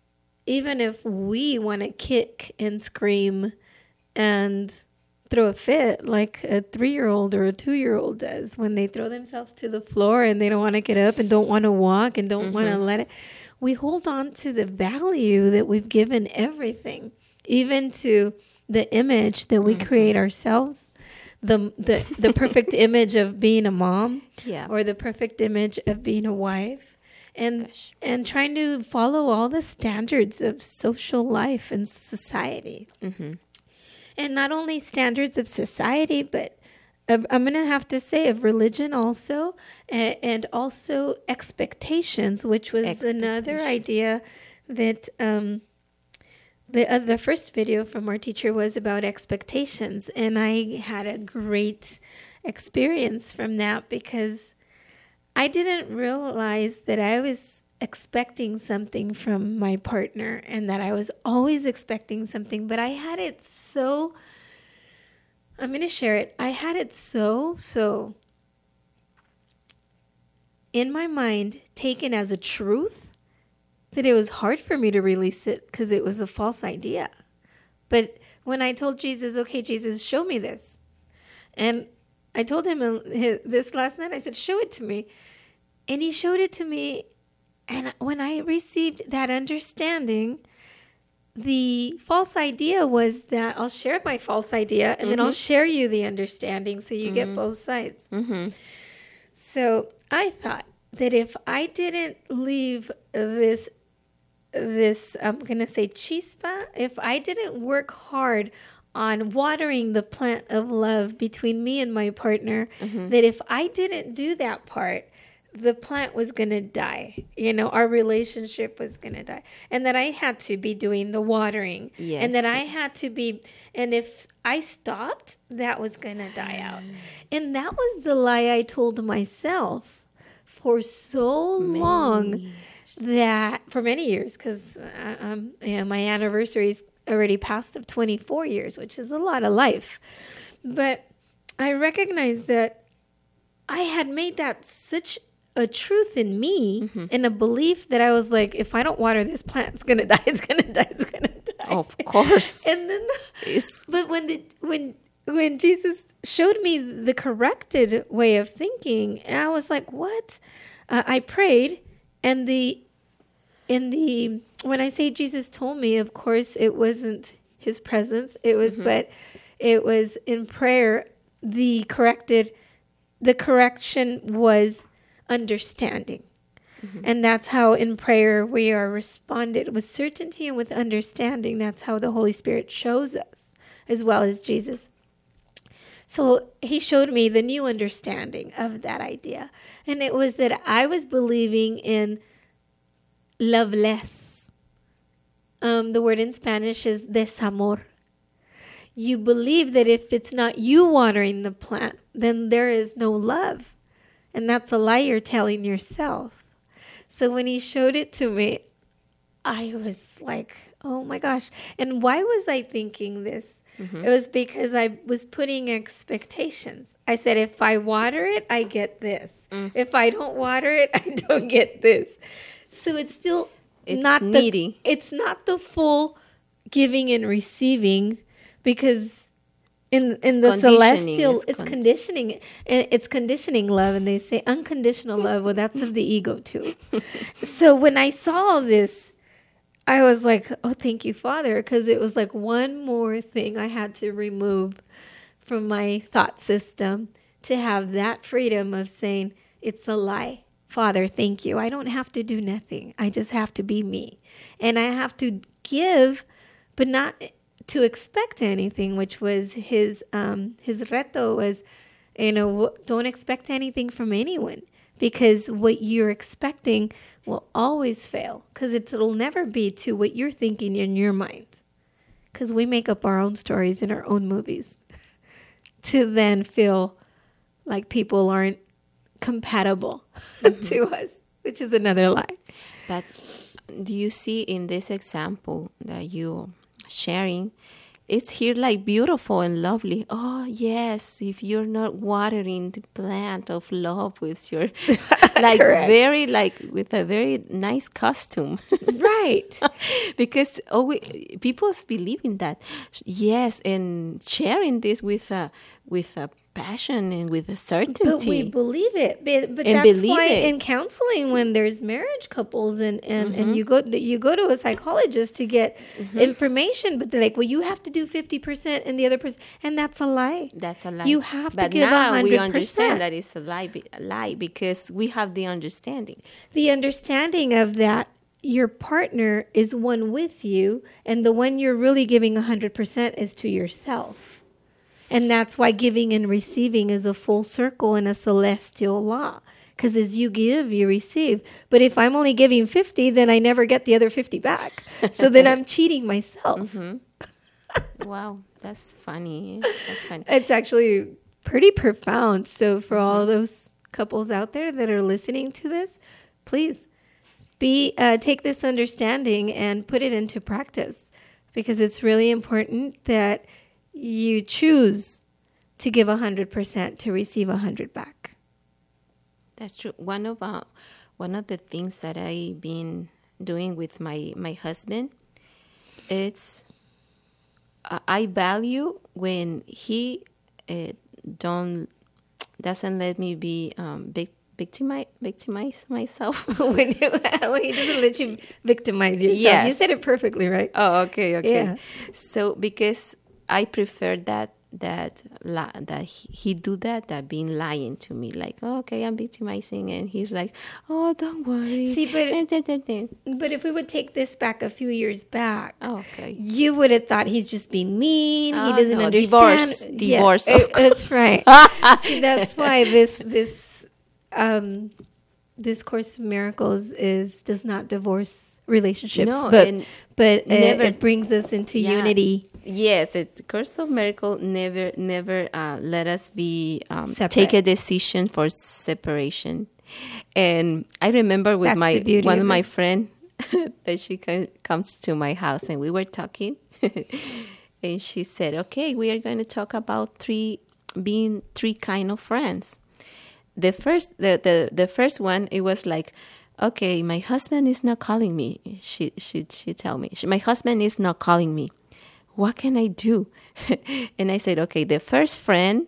[SPEAKER 17] even if we want to kick and scream and throw a fit like a three-year-old or a two-year-old does when they throw themselves to the floor and they don't want to get up and don't want to walk and don't mm-hmm. want to let it... We hold on to the value that we've given everything, even to the image that we mm-hmm. create ourselves, the the the perfect image of being a mom,
[SPEAKER 16] yeah.
[SPEAKER 17] or the perfect image of being a wife, and Gosh. and trying to follow all the standards of social life and society,
[SPEAKER 16] mm-hmm.
[SPEAKER 17] and not only standards of society, but of, I'm going to have to say, of religion also, and, and also expectations, which was another idea that um, the uh, the first video from our teacher was about expectations. And I had a great experience from that because I didn't realize that I was expecting something from my partner and that I was always expecting something, but I had it so, I'm going to share it. I had it so, so in my mind taken as a truth that it was hard for me to release it because it was a false idea. But when I told Jesus, okay, Jesus, show me this. And I told him this last night, I said, show it to me. And he showed it to me. And when I received that understanding, the false idea was that I'll share my false idea and mm-hmm. then I'll share you the understanding so you mm-hmm. get both sides. Mm-hmm. So I thought that if I didn't leave this, this I'm going to say chispa, if I didn't work hard on watering the plant of love between me and my partner, mm-hmm. that if I didn't do that part, the plant was going to die. You know, our relationship was going to die. And that I had to be doing the watering. Yes. And that I had to be, and if I stopped, that was going to die out. And that was the lie I told myself for so many long years. That, for many years, because um, you know, my anniversary is already past of twenty-four years, which is a lot of life. But I recognized that I had made that such a truth in me mm-hmm. and a belief that I was like, if I don't water this plant, it's gonna die. It's gonna die. It's gonna die.
[SPEAKER 16] Of course.
[SPEAKER 17] And then, but when the when when Jesus showed me the corrected way of thinking, and I was like, what? Uh, I prayed, and the in the when I say Jesus told me, of course, it wasn't his presence. It was, mm-hmm. but it was in prayer. The corrected, the correction was understanding. Mm-hmm. And that's how in prayer we are responded with certainty and with understanding. That's how the Holy Spirit shows us, as well as Jesus. So he showed me the new understanding of that idea. And it was that I was believing in loveless. Um, the word in Spanish is desamor. You believe that if it's not you watering the plant, then there is no love. And that's a lie you're telling yourself. So when he showed it to me, I was like, oh my gosh. And why was I thinking this? Mm-hmm. It was because I was putting expectations. I said, if I water it, I get this. Mm. If I don't water it, I don't get this. So it's still
[SPEAKER 16] it's
[SPEAKER 17] not
[SPEAKER 16] needy.
[SPEAKER 17] The, it's not the full giving and receiving, because in in the celestial, it's, it's con- conditioning. It's conditioning love, and they say unconditional love. Well, that's of the ego too. So when I saw this, I was like, oh, thank you, Father, because it was like one more thing I had to remove from my thought system to have that freedom of saying, it's a lie. Father, thank you. I don't have to do nothing. I just have to be me. And I have to give, but not to expect anything, which was his um, his reto was, you know, don't expect anything from anyone, because what you're expecting will always fail, because it'll never be to what you're thinking in your mind, because we make up our own stories in our own movies to then feel like people aren't compatible mm-hmm. to us, which is another lie.
[SPEAKER 16] But do you see in this example that you're sharing, it's here like beautiful and lovely. Oh, yes, if you're not watering the plant of love with your, like very, like with a very nice costume.
[SPEAKER 17] Right.
[SPEAKER 16] Because oh, we, people believe in that. Yes, and sharing this with a, with a passion and with a certainty.
[SPEAKER 17] But we believe it. But, but
[SPEAKER 16] and
[SPEAKER 17] that's
[SPEAKER 16] believe
[SPEAKER 17] why
[SPEAKER 16] it.
[SPEAKER 17] in counseling, when there's marriage couples and, and, mm-hmm. and you go you go to a psychologist to get mm-hmm. information, but they're like, well, you have to do fifty percent and the other person, and that's a lie.
[SPEAKER 16] That's a lie.
[SPEAKER 17] You have
[SPEAKER 16] but
[SPEAKER 17] to give
[SPEAKER 16] now
[SPEAKER 17] one hundred percent.
[SPEAKER 16] We understand that it's a lie, a lie because we have the understanding.
[SPEAKER 17] The understanding of that your partner is one with you, and the one you're really giving one hundred percent is to yourself. And that's why giving and receiving is a full circle and a celestial law. Because as you give, you receive. But if I'm only giving fifty, then I never get the other fifty back. So then I'm cheating myself.
[SPEAKER 16] Mm-hmm. Wow, that's funny. That's funny.
[SPEAKER 17] It's actually pretty profound. So for mm-hmm. all those couples out there that are listening to this, please be uh, take this understanding and put it into practice, because it's really important that you choose to give one hundred percent to receive one hundred back.
[SPEAKER 16] That's true. One of uh, one of the things that I've been doing with my, my husband, it's uh, I value when he uh, don't doesn't let me be um, big. Victimize, victimize myself.
[SPEAKER 17] when, you, when he doesn't let you victimize yourself.
[SPEAKER 16] Yes.
[SPEAKER 17] You said it perfectly, right?
[SPEAKER 16] Oh, okay, okay.
[SPEAKER 17] Yeah.
[SPEAKER 16] So because I prefer that that that he, he do that, that being lying to me, like, oh, okay, I'm victimizing, and he's like, oh, don't worry.
[SPEAKER 17] See, but but if we would take this back a few years back,
[SPEAKER 16] oh, okay,
[SPEAKER 17] you would have thought he's just being mean.
[SPEAKER 16] Oh,
[SPEAKER 17] he doesn't
[SPEAKER 16] no,
[SPEAKER 17] understand.
[SPEAKER 16] Divorce, divorce.
[SPEAKER 17] Yeah, it, that's right. See, that's why this this. Um, this Course of Miracles is does not divorce relationships,
[SPEAKER 16] no,
[SPEAKER 17] but but
[SPEAKER 16] never,
[SPEAKER 17] it, it brings us into
[SPEAKER 16] yeah,
[SPEAKER 17] unity.
[SPEAKER 16] Yes, the Course of Miracles never never uh, let us be um, take a decision for separation. And I remember with
[SPEAKER 17] That's
[SPEAKER 16] my one
[SPEAKER 17] of
[SPEAKER 16] of my
[SPEAKER 17] this.
[SPEAKER 16] friend that she co- comes to my house, and we were talking, and she said, "Okay, we are going to talk about three being three kind of friends." The first, the, the, the first one, it was like, okay, my husband is not calling me. She she she tell me, she, my husband is not calling me. What can I do? And I said, okay, the first friend,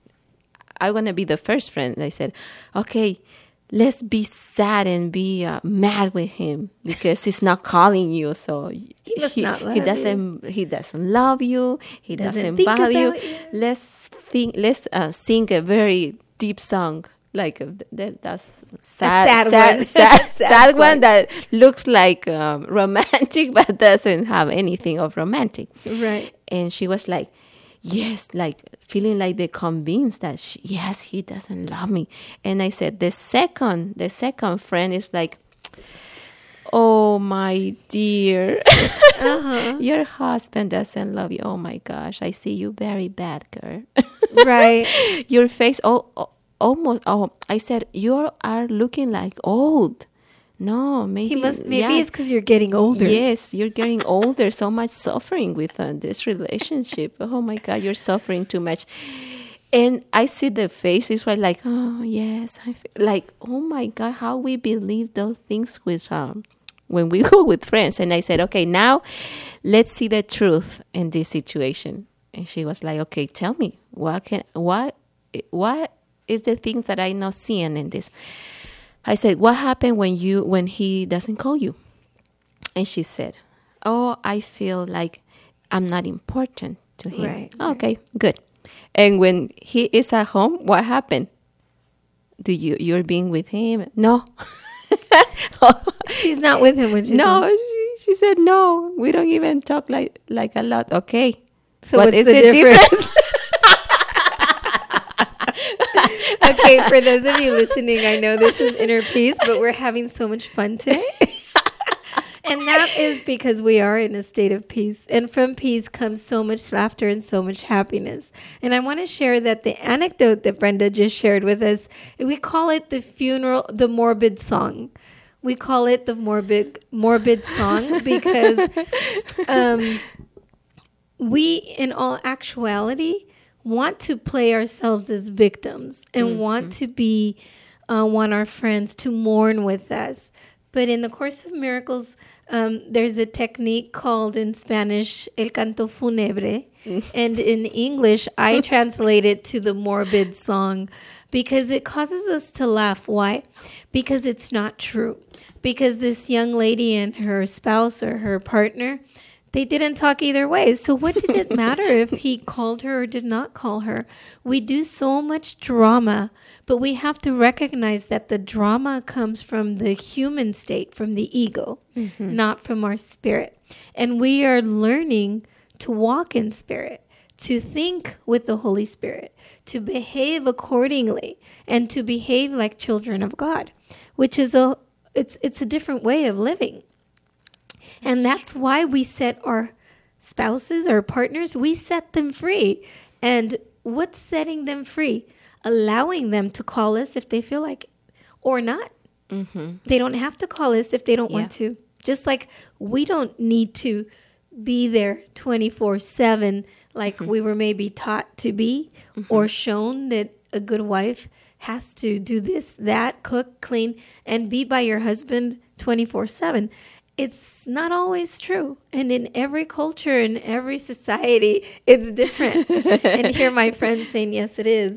[SPEAKER 16] I want to be the first friend. I said, okay, let's be sad and be uh, mad with him because he's not calling you. So
[SPEAKER 17] he must
[SPEAKER 16] he,
[SPEAKER 17] not love
[SPEAKER 16] he doesn't
[SPEAKER 17] you.
[SPEAKER 16] he doesn't love you. He
[SPEAKER 17] Doesn't
[SPEAKER 16] doesn't,
[SPEAKER 17] think
[SPEAKER 16] value.
[SPEAKER 17] about you.
[SPEAKER 16] Let's think. Let's uh, sing a very deep song. Like uh, that, that's sad,
[SPEAKER 17] sad
[SPEAKER 16] sad,
[SPEAKER 17] one.
[SPEAKER 16] sad,
[SPEAKER 17] Sad
[SPEAKER 16] sad one
[SPEAKER 17] song.
[SPEAKER 16] that looks like um, romantic, but doesn't have anything of romantic.
[SPEAKER 17] Right.
[SPEAKER 16] And she was like, yes, like feeling like they convinced that she, yes, he doesn't love me. And I said, the second, the second friend is like, oh my dear,
[SPEAKER 17] uh-huh.
[SPEAKER 16] your husband doesn't love you. Oh my gosh, I see you very bad, girl.
[SPEAKER 17] Right.
[SPEAKER 16] Your face, oh. oh Almost, oh, I said, you are looking like old. No, maybe.
[SPEAKER 17] He must, maybe
[SPEAKER 16] yeah.
[SPEAKER 17] it's because you're getting older.
[SPEAKER 16] Yes, you're getting older. So much suffering with uh, this relationship. Oh my God, you're suffering too much. And I see the face. It's like, oh yes, I feel like, oh my God, how we believe those things with um when we go with friends. And I said, okay, now let's see the truth in this situation. And she was like, okay, tell me what can what what. is the things that I'm not seeing in this. I said, what happened when you when he doesn't call you? And she said, oh, I feel like I'm not important to him.
[SPEAKER 17] Right,
[SPEAKER 16] okay, right. Good. And when he is at home, what happened? Do you you're being with him? No.
[SPEAKER 17] She's not with him when she's
[SPEAKER 16] No,
[SPEAKER 17] home.
[SPEAKER 16] she, she said no. We don't even talk like like a lot. Okay.
[SPEAKER 17] So
[SPEAKER 16] what
[SPEAKER 17] what's
[SPEAKER 16] is
[SPEAKER 17] the,
[SPEAKER 16] the
[SPEAKER 17] difference?
[SPEAKER 16] difference?
[SPEAKER 17] Okay, for those of you listening, I know this is Inner Peace, but we're having so much fun today. And that is because we are in a state of peace. And from peace comes so much laughter and so much happiness. And I want to share that the anecdote that Brenda just shared with us, we call it the funeral, the morbid song. We call it the morbid morbid song because um, we, in all actuality, want to play ourselves as victims and mm-hmm. want to be, uh, want our friends to mourn with us. But in the Course of Miracles, um, there's a technique called in Spanish, el canto funebre. Mm. And in English, I translate it to the morbid song because it causes us to laugh. Why? Because it's not true. Because this young lady and her spouse or her partner, they didn't talk either way. So what did it matter if he called her or did not call her? We do so much drama, but we have to recognize that the drama comes from the human state, from the ego, mm-hmm. not from our spirit. And we are learning to walk in spirit, to think with the Holy Spirit, to behave accordingly, and to behave like children of God, which is a it's it's a different way of living. And that's why we set our spouses, our partners, we set them free. And what's setting them free? Allowing them to call us if they feel like it, or not. Mm-hmm. They don't have to call us if they don't yeah. want to. Just like we don't need to be there twenty-four seven like mm-hmm. we were maybe taught to be, mm-hmm. or shown that a good wife has to do this, that, cook, clean, and be by your husband twenty-four seven. It's not always true. And in every culture, in every society, it's different. And here my friend saying, yes, it is.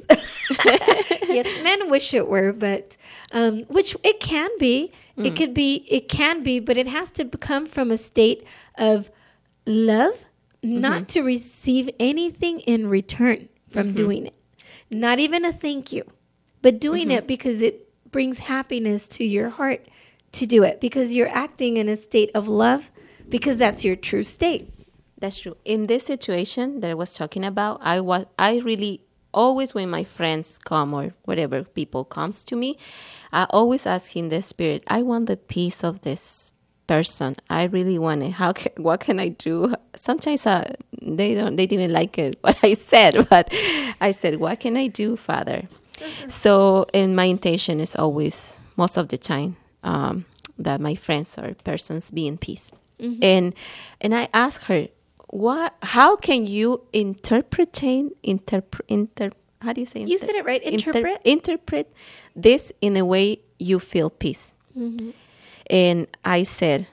[SPEAKER 17] Yes, men wish it were, but um, which it can be. Mm. It could be, it can be, but it has to come from a state of love, mm-hmm. not to receive anything in return from mm-hmm. doing it. Not even a thank you, but doing mm-hmm. it because it brings happiness to your heart to do it, because you're acting in a state of love, because that's your true state.
[SPEAKER 16] That's true. In this situation that I was talking about, I was I really always, when my friends come or whatever people comes to me, I always ask in the spirit, I want the peace of this person. I really want it. How can, what can I do? Sometimes uh, they don't they didn't like it what I said, but I said, what can I do, Father? Mm-hmm. So, and my intention is always, most of the time, Um, that my friends or persons be in peace. Mm-hmm. And and I asked her, what? How can you interpret, interpret, inter, how do you say?
[SPEAKER 17] You inter- said it right, interpret.
[SPEAKER 16] Inter- interpret this in a way you feel peace. Mm-hmm. And I said,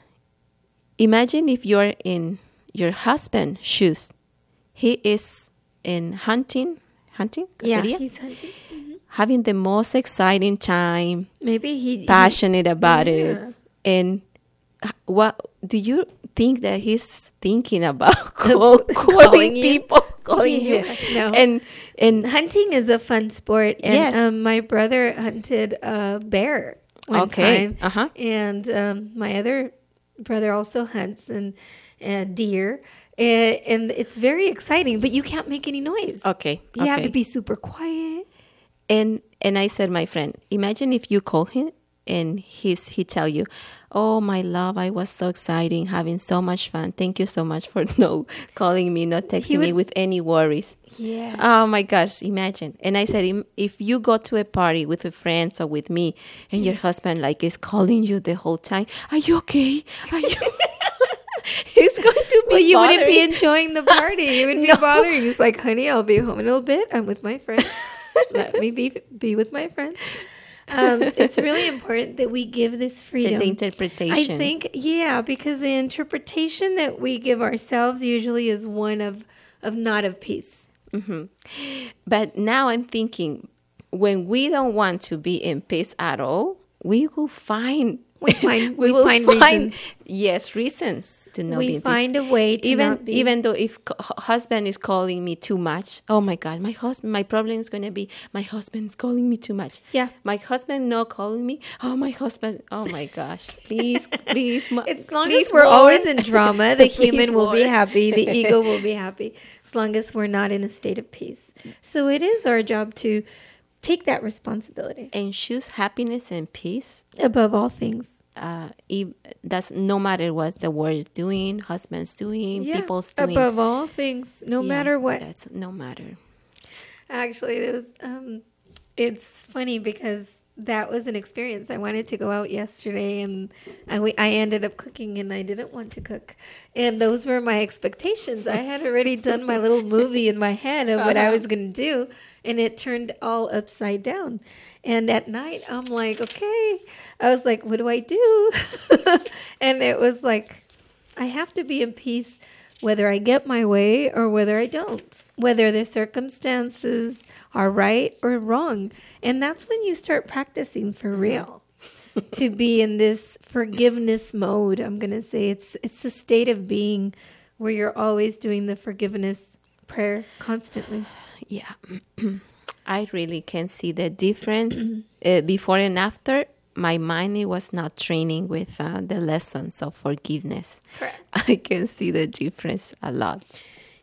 [SPEAKER 16] imagine if you're in your husband's shoes. He is in hunting, hunting?
[SPEAKER 17] Yeah, he's hunting. Mm-hmm.
[SPEAKER 16] Having the most exciting time.
[SPEAKER 17] Maybe he
[SPEAKER 16] passionate
[SPEAKER 17] he,
[SPEAKER 16] about
[SPEAKER 17] yeah.
[SPEAKER 16] it. And what do you think that he's thinking about? Call, calling, calling people, calling
[SPEAKER 17] yeah,
[SPEAKER 16] you.
[SPEAKER 17] No.
[SPEAKER 16] And and
[SPEAKER 17] hunting is a fun sport. And
[SPEAKER 16] yes.
[SPEAKER 17] um, my brother hunted a bear one
[SPEAKER 16] okay.
[SPEAKER 17] time.
[SPEAKER 16] Uh-huh.
[SPEAKER 17] And um, my other brother also hunts and uh, deer. And, and it's very exciting, but you can't make any noise.
[SPEAKER 16] Okay.
[SPEAKER 17] You
[SPEAKER 16] okay.
[SPEAKER 17] have to be super quiet.
[SPEAKER 16] And and I said, my friend, imagine if you call him and he's he tell you, oh, my love, I was so exciting, having so much fun. Thank you so much for no calling me, not texting would, me with any worries.
[SPEAKER 17] Yeah.
[SPEAKER 16] Oh, my gosh, imagine. And I said, if you go to a party with a friend or with me and your husband like is calling you the whole time, are you okay? Are you... He's going to be
[SPEAKER 17] Well, you
[SPEAKER 16] bothering.
[SPEAKER 17] wouldn't be enjoying the party. You would be
[SPEAKER 16] No.
[SPEAKER 17] bothering. He's like, honey, I'll be home in a little bit. I'm with my friend. Let me be be with my friend. Um, it's really important that we give this freedom.
[SPEAKER 16] The interpretation.
[SPEAKER 17] I think, yeah, because the interpretation that we give ourselves usually is one of, of not of peace.
[SPEAKER 16] Mm-hmm. But now I'm thinking, when we don't want to be in peace at all, we will find...
[SPEAKER 17] We find,
[SPEAKER 16] we,
[SPEAKER 17] we
[SPEAKER 16] will
[SPEAKER 17] find,
[SPEAKER 16] find
[SPEAKER 17] reasons.
[SPEAKER 16] Yes, reasons to not
[SPEAKER 17] we
[SPEAKER 16] be in
[SPEAKER 17] find
[SPEAKER 16] peace.
[SPEAKER 17] a way to
[SPEAKER 16] even
[SPEAKER 17] not be.
[SPEAKER 16] even though if co- husband is calling me too much, oh my God, my husband, my problem is going to be my husband is calling me too much.
[SPEAKER 17] Yeah,
[SPEAKER 16] my husband not calling me. Oh my husband, oh my gosh, please, please.
[SPEAKER 17] As long
[SPEAKER 16] please
[SPEAKER 17] as we're
[SPEAKER 16] more.
[SPEAKER 17] always in drama, the human will
[SPEAKER 16] more.
[SPEAKER 17] be happy, the ego will be happy, as long as we're not in a state of peace. So it is our job to take that responsibility
[SPEAKER 16] and choose happiness and peace
[SPEAKER 17] above all things.
[SPEAKER 16] Uh, if, that's no matter what the world is doing, husband's doing,
[SPEAKER 17] yeah,
[SPEAKER 16] people's doing.
[SPEAKER 17] Above all things, no
[SPEAKER 16] yeah,
[SPEAKER 17] matter what.
[SPEAKER 16] That's no matter.
[SPEAKER 17] Actually, it was. Um, it's funny because that was an experience. I wanted to go out yesterday, and I, I ended up cooking, and I didn't want to cook. And those were my expectations. I had already done my little movie in my head of what uh-huh. I was going to do, and it turned all upside down. And at night, I'm like, okay. I was like, what do I do? And it was like, I have to be in peace whether I get my way or whether I don't, whether the circumstances are right or wrong. And that's when you start practicing for real to be in this forgiveness mode. I'm going to say it's it's a state of being where you're always doing the forgiveness prayer constantly.
[SPEAKER 16] Yeah. I really can see the difference uh, before and after. My mind it was not training with uh, the lessons of forgiveness.
[SPEAKER 17] Correct.
[SPEAKER 16] I can see the difference a lot.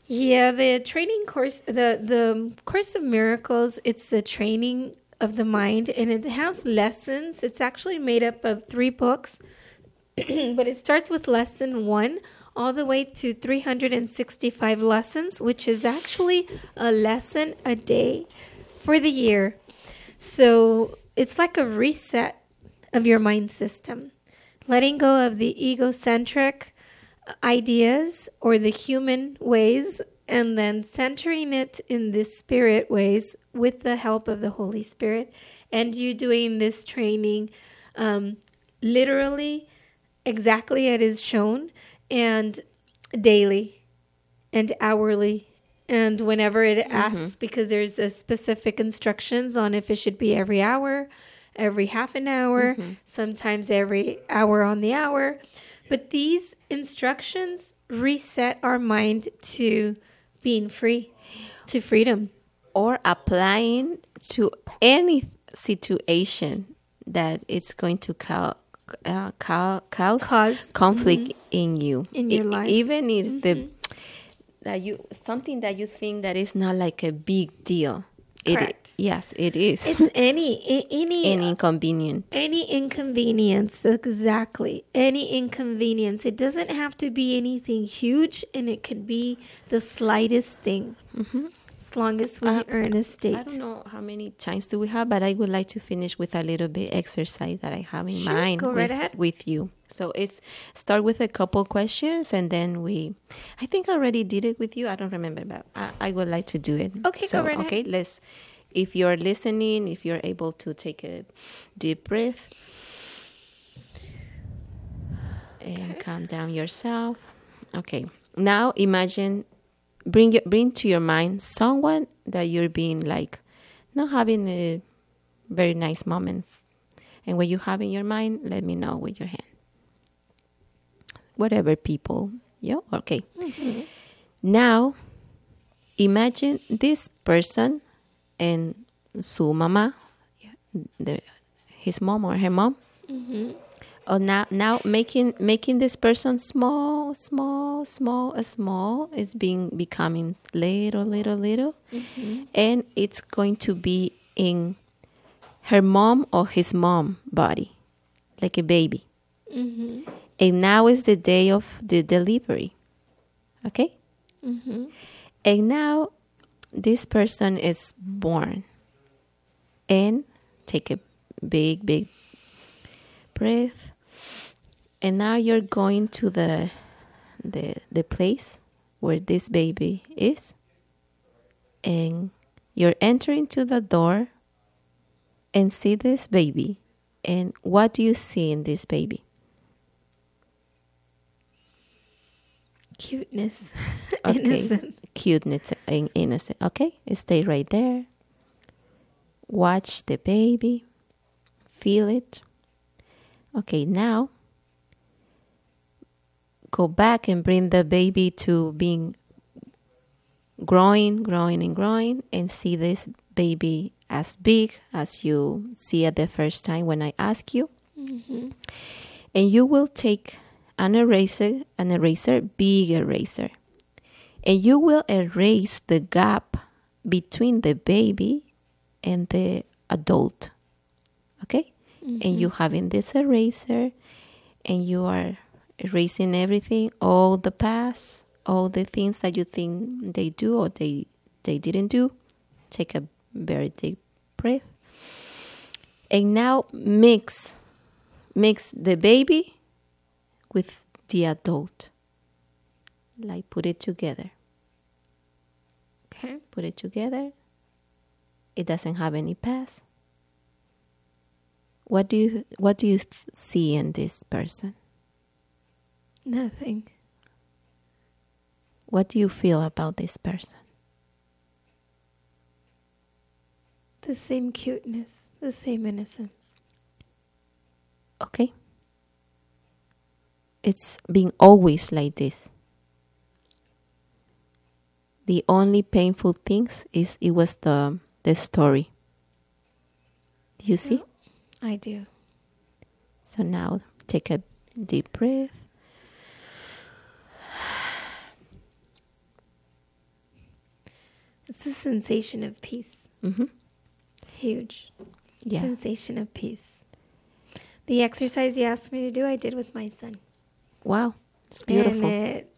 [SPEAKER 17] Yeah, the training course, the, the Course of Miracles, it's the training of the mind, and it has lessons. It's actually made up of three books, but it starts with lesson one all the way to three hundred sixty-five lessons, which is actually a lesson a day for the year. So it's like a reset of your mind system, letting go of the egocentric ideas or the human ways, and then centering it in the spirit ways with the help of the Holy Spirit. And you doing this training um, literally exactly as it is shown, and daily and hourly and whenever it mm-hmm. asks, because there's a specific instructions on if it should be every hour, every half an hour, mm-hmm. sometimes every hour on the hour. But these instructions reset our mind to being free, to freedom.
[SPEAKER 16] Or applying to any situation that it's going to ca- uh, ca- cause, cause conflict mm-hmm. in you.
[SPEAKER 17] In your
[SPEAKER 16] it,
[SPEAKER 17] life.
[SPEAKER 16] Even if
[SPEAKER 17] mm-hmm.
[SPEAKER 16] the that you something that you think that is not like a big deal.
[SPEAKER 17] Correct.
[SPEAKER 16] It, yes, it is.
[SPEAKER 17] It's any any
[SPEAKER 16] any inconvenience.
[SPEAKER 17] Any inconvenience, exactly. Any inconvenience. It doesn't have to be anything huge, and it could be the slightest thing.
[SPEAKER 16] Mm-hmm.
[SPEAKER 17] As long as we uh, are in a state.
[SPEAKER 16] I don't know how many times do we have, but I would like to finish with a little bit exercise that I have in
[SPEAKER 17] sure,
[SPEAKER 16] mind
[SPEAKER 17] go
[SPEAKER 16] with,
[SPEAKER 17] right ahead.
[SPEAKER 16] with you. So it's start with a couple questions, and then we, I think I already did it with you. I don't remember, but I, I would like to do it.
[SPEAKER 17] Okay,
[SPEAKER 16] so,
[SPEAKER 17] go right
[SPEAKER 16] okay,
[SPEAKER 17] ahead.
[SPEAKER 16] let's, if you're listening, if you're able to take a deep breath and okay. calm down yourself. Okay, now imagine, bring bring to your mind someone that you're being like, not having a very nice moment. And when you have in your mind, let me know with your hand. Whatever people, yeah, okay.
[SPEAKER 17] Mm-hmm.
[SPEAKER 16] Now, imagine this person and su mama, the, his mom or her mom.
[SPEAKER 17] Mm-hmm.
[SPEAKER 16] Oh, now, now making making this person small, small, small, uh, small is being becoming little, little, little,
[SPEAKER 17] mm-hmm.
[SPEAKER 16] and it's going to be in her mom or his mom body, like a baby.
[SPEAKER 17] Mm-hmm.
[SPEAKER 16] And now is the day of the delivery, okay?
[SPEAKER 17] Mm-hmm.
[SPEAKER 16] And now this person is born, and take a big, big breath. And now you're going to the the the place where this baby is, and you're entering to the door and see this baby. And what do you see in this baby?
[SPEAKER 17] Cuteness.
[SPEAKER 16] Okay.
[SPEAKER 17] Innocence.
[SPEAKER 16] Cuteness and innocent. Okay, stay right there. Watch the baby. Feel it. Okay, now go back and bring the baby to being growing, growing, and growing, and see this baby as big as you see it the first time when I ask you.
[SPEAKER 17] Mm-hmm.
[SPEAKER 16] And you will take an eraser, an eraser, big eraser, and you will erase the gap between the baby and the adult. Okay?
[SPEAKER 17] Mm-hmm.
[SPEAKER 16] And you having this eraser, and you are erasing everything, all the past, all the things that you think they do or they they didn't do. Take a very deep breath. And now mix, mix the baby with the adult. Like put it together.
[SPEAKER 17] Okay.
[SPEAKER 16] Put it together. It doesn't have any past. What do you what do you th- see in this person?
[SPEAKER 17] Nothing.
[SPEAKER 16] What do you feel about this person?
[SPEAKER 17] The same cuteness, the same innocence.
[SPEAKER 16] Okay. It's been always like this. The only painful things is it was the the story. Do you see?
[SPEAKER 17] I do.
[SPEAKER 16] So now take a deep breath.
[SPEAKER 17] It's a sensation of peace.
[SPEAKER 16] Mm-hmm.
[SPEAKER 17] Huge.
[SPEAKER 16] Yeah.
[SPEAKER 17] Sensation of peace. The exercise you asked me to do, I did with my son.
[SPEAKER 16] Wow. It's beautiful.
[SPEAKER 17] And it,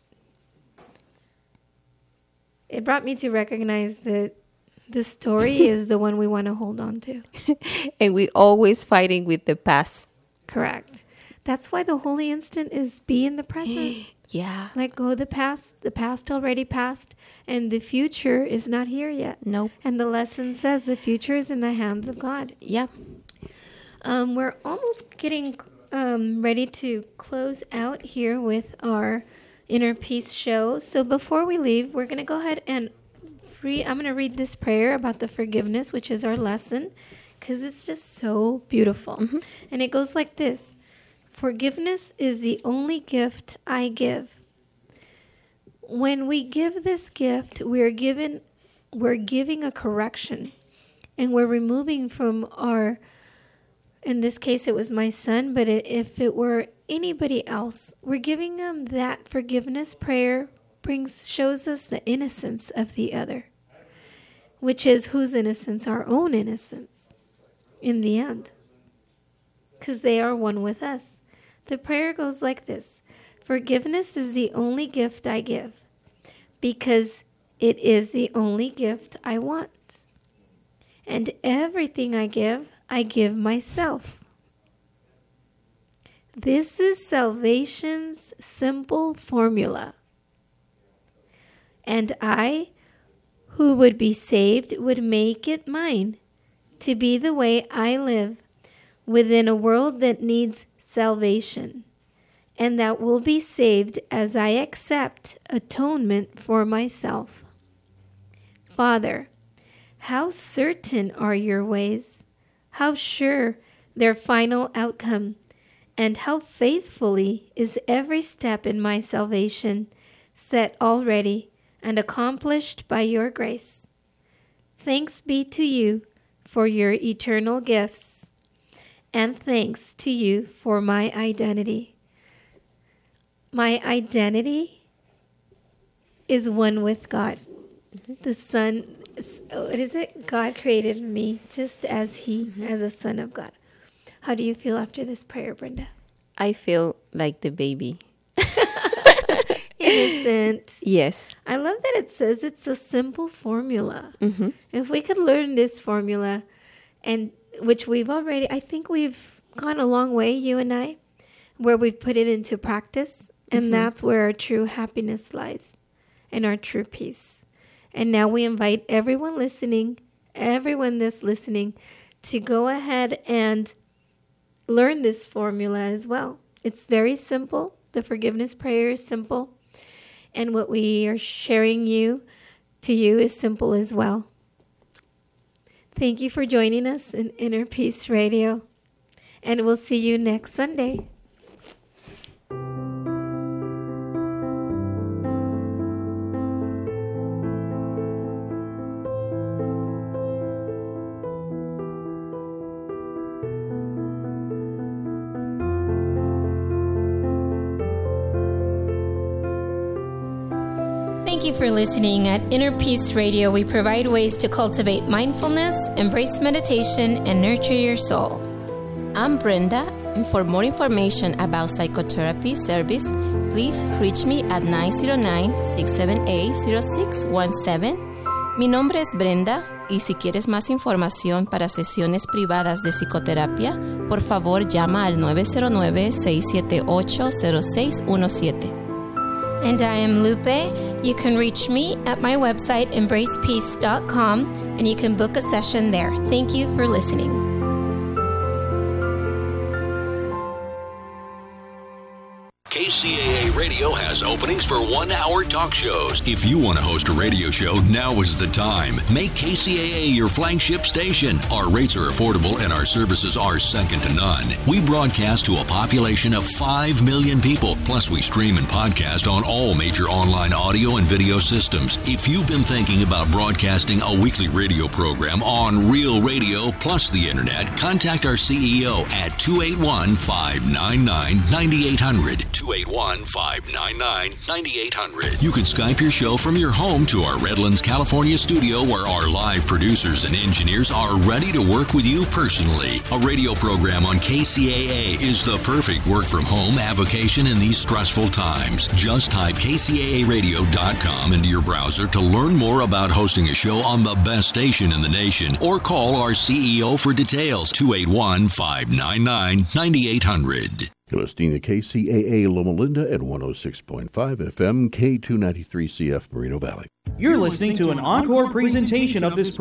[SPEAKER 17] it brought me to recognize that the story is the one we want to hold on to.
[SPEAKER 16] And we always fighting with the past.
[SPEAKER 17] Correct. That's why the holy instant is be in the present.
[SPEAKER 16] Yeah.
[SPEAKER 17] Let go of the past. The past already passed. And the future is not here yet.
[SPEAKER 16] Nope.
[SPEAKER 17] And the lesson says the future is in the hands of God.
[SPEAKER 16] Yeah.
[SPEAKER 17] Um, we're almost getting um, ready to close out here with our Inner Peace show. So before we leave, we're going to go ahead and read. I'm going to read this prayer about the forgiveness, which is our lesson, because it's just so beautiful.
[SPEAKER 16] Mm-hmm.
[SPEAKER 17] And it goes like this. Forgiveness is the only gift I give. When we give this gift, we're given, we're giving a correction, and we're removing from our, in this case it was my son, but it, if it were anybody else, we're giving them that forgiveness prayer brings, shows us the innocence of the other, which is whose innocence? Our own innocence in the end, because they are one with us. The prayer goes like this. Forgiveness is the only gift I give, because it is the only gift I want. And everything I give, I give myself. This is salvation's simple formula. And I, who would be saved, would make it mine to be the way I live within a world that needs salvation, and that will be saved as I accept atonement for myself. Father, how certain are your ways, how sure their final outcome, and how faithfully is every step in my salvation set already and accomplished by your grace. Thanks be to you for your eternal gifts, and thanks to you for my identity. My identity is one with God. Mm-hmm. The Son, what is it? God created me just as He, mm-hmm. as a son of God. How do you feel after this prayer, Brenda?
[SPEAKER 16] I feel like the baby.
[SPEAKER 17] Innocent.
[SPEAKER 16] Yes.
[SPEAKER 17] I love that it says it's a simple formula.
[SPEAKER 16] Mm-hmm.
[SPEAKER 17] If we could learn this formula, and which we've already, I think we've gone a long way, you and I, where we've put it into practice. And mm-hmm. that's where our true happiness lies and our true peace. And now we invite everyone listening, everyone that's listening, to go ahead and learn this formula as well. It's very simple. The forgiveness prayer is simple. And what we are sharing you to you is simple as well. Thank you for joining us in Inner Peace Radio. And we'll see you next Sunday.
[SPEAKER 15] Thank you for listening. At Inner Peace Radio, we provide ways to cultivate mindfulness, embrace meditation, and nurture your soul.
[SPEAKER 16] I'm Brenda, and for more information about psychotherapy service, please reach me at nine zero nine, six seven eight, zero six one seven. Mi nombre es Brenda, y si quieres más información para sesiones privadas de psicoterapia, por favor llama al nueve cero nueve, seis siete ocho, cero seis uno siete.
[SPEAKER 15] And I am Lupe. You can reach me at my website, embrace peace dot com, and you can book a session there. Thank you for listening.
[SPEAKER 5] K C A A Radio has openings for one-hour talk shows. If you want to host a radio show, now is the time. Make K C A A your flagship station. Our rates are affordable and our services are second to none. We broadcast to a population of five million people. Plus, we stream and podcast on all major online audio and video systems. If you've been thinking about broadcasting a weekly radio program on Real Radio plus the Internet, contact our C E O at two eight one, five nine nine, nine eight hundred. two eight one, five nine nine, nine eight hundred. You can Skype your show from your home to our Redlands, California studio where our live producers and engineers are ready to work with you personally. A radio program on K C A A is the perfect work from home avocation in these stressful times. Just type K C A A radio dot com into your browser to learn more about hosting a show on the best station in the nation, or call our C E O for details, two eight one, five nine nine, nine eight hundred.
[SPEAKER 2] You're listening to K C A A Loma Linda at one oh six point five F M, K two ninety-three C F Moreno Valley.
[SPEAKER 18] You're listening to an encore presentation of this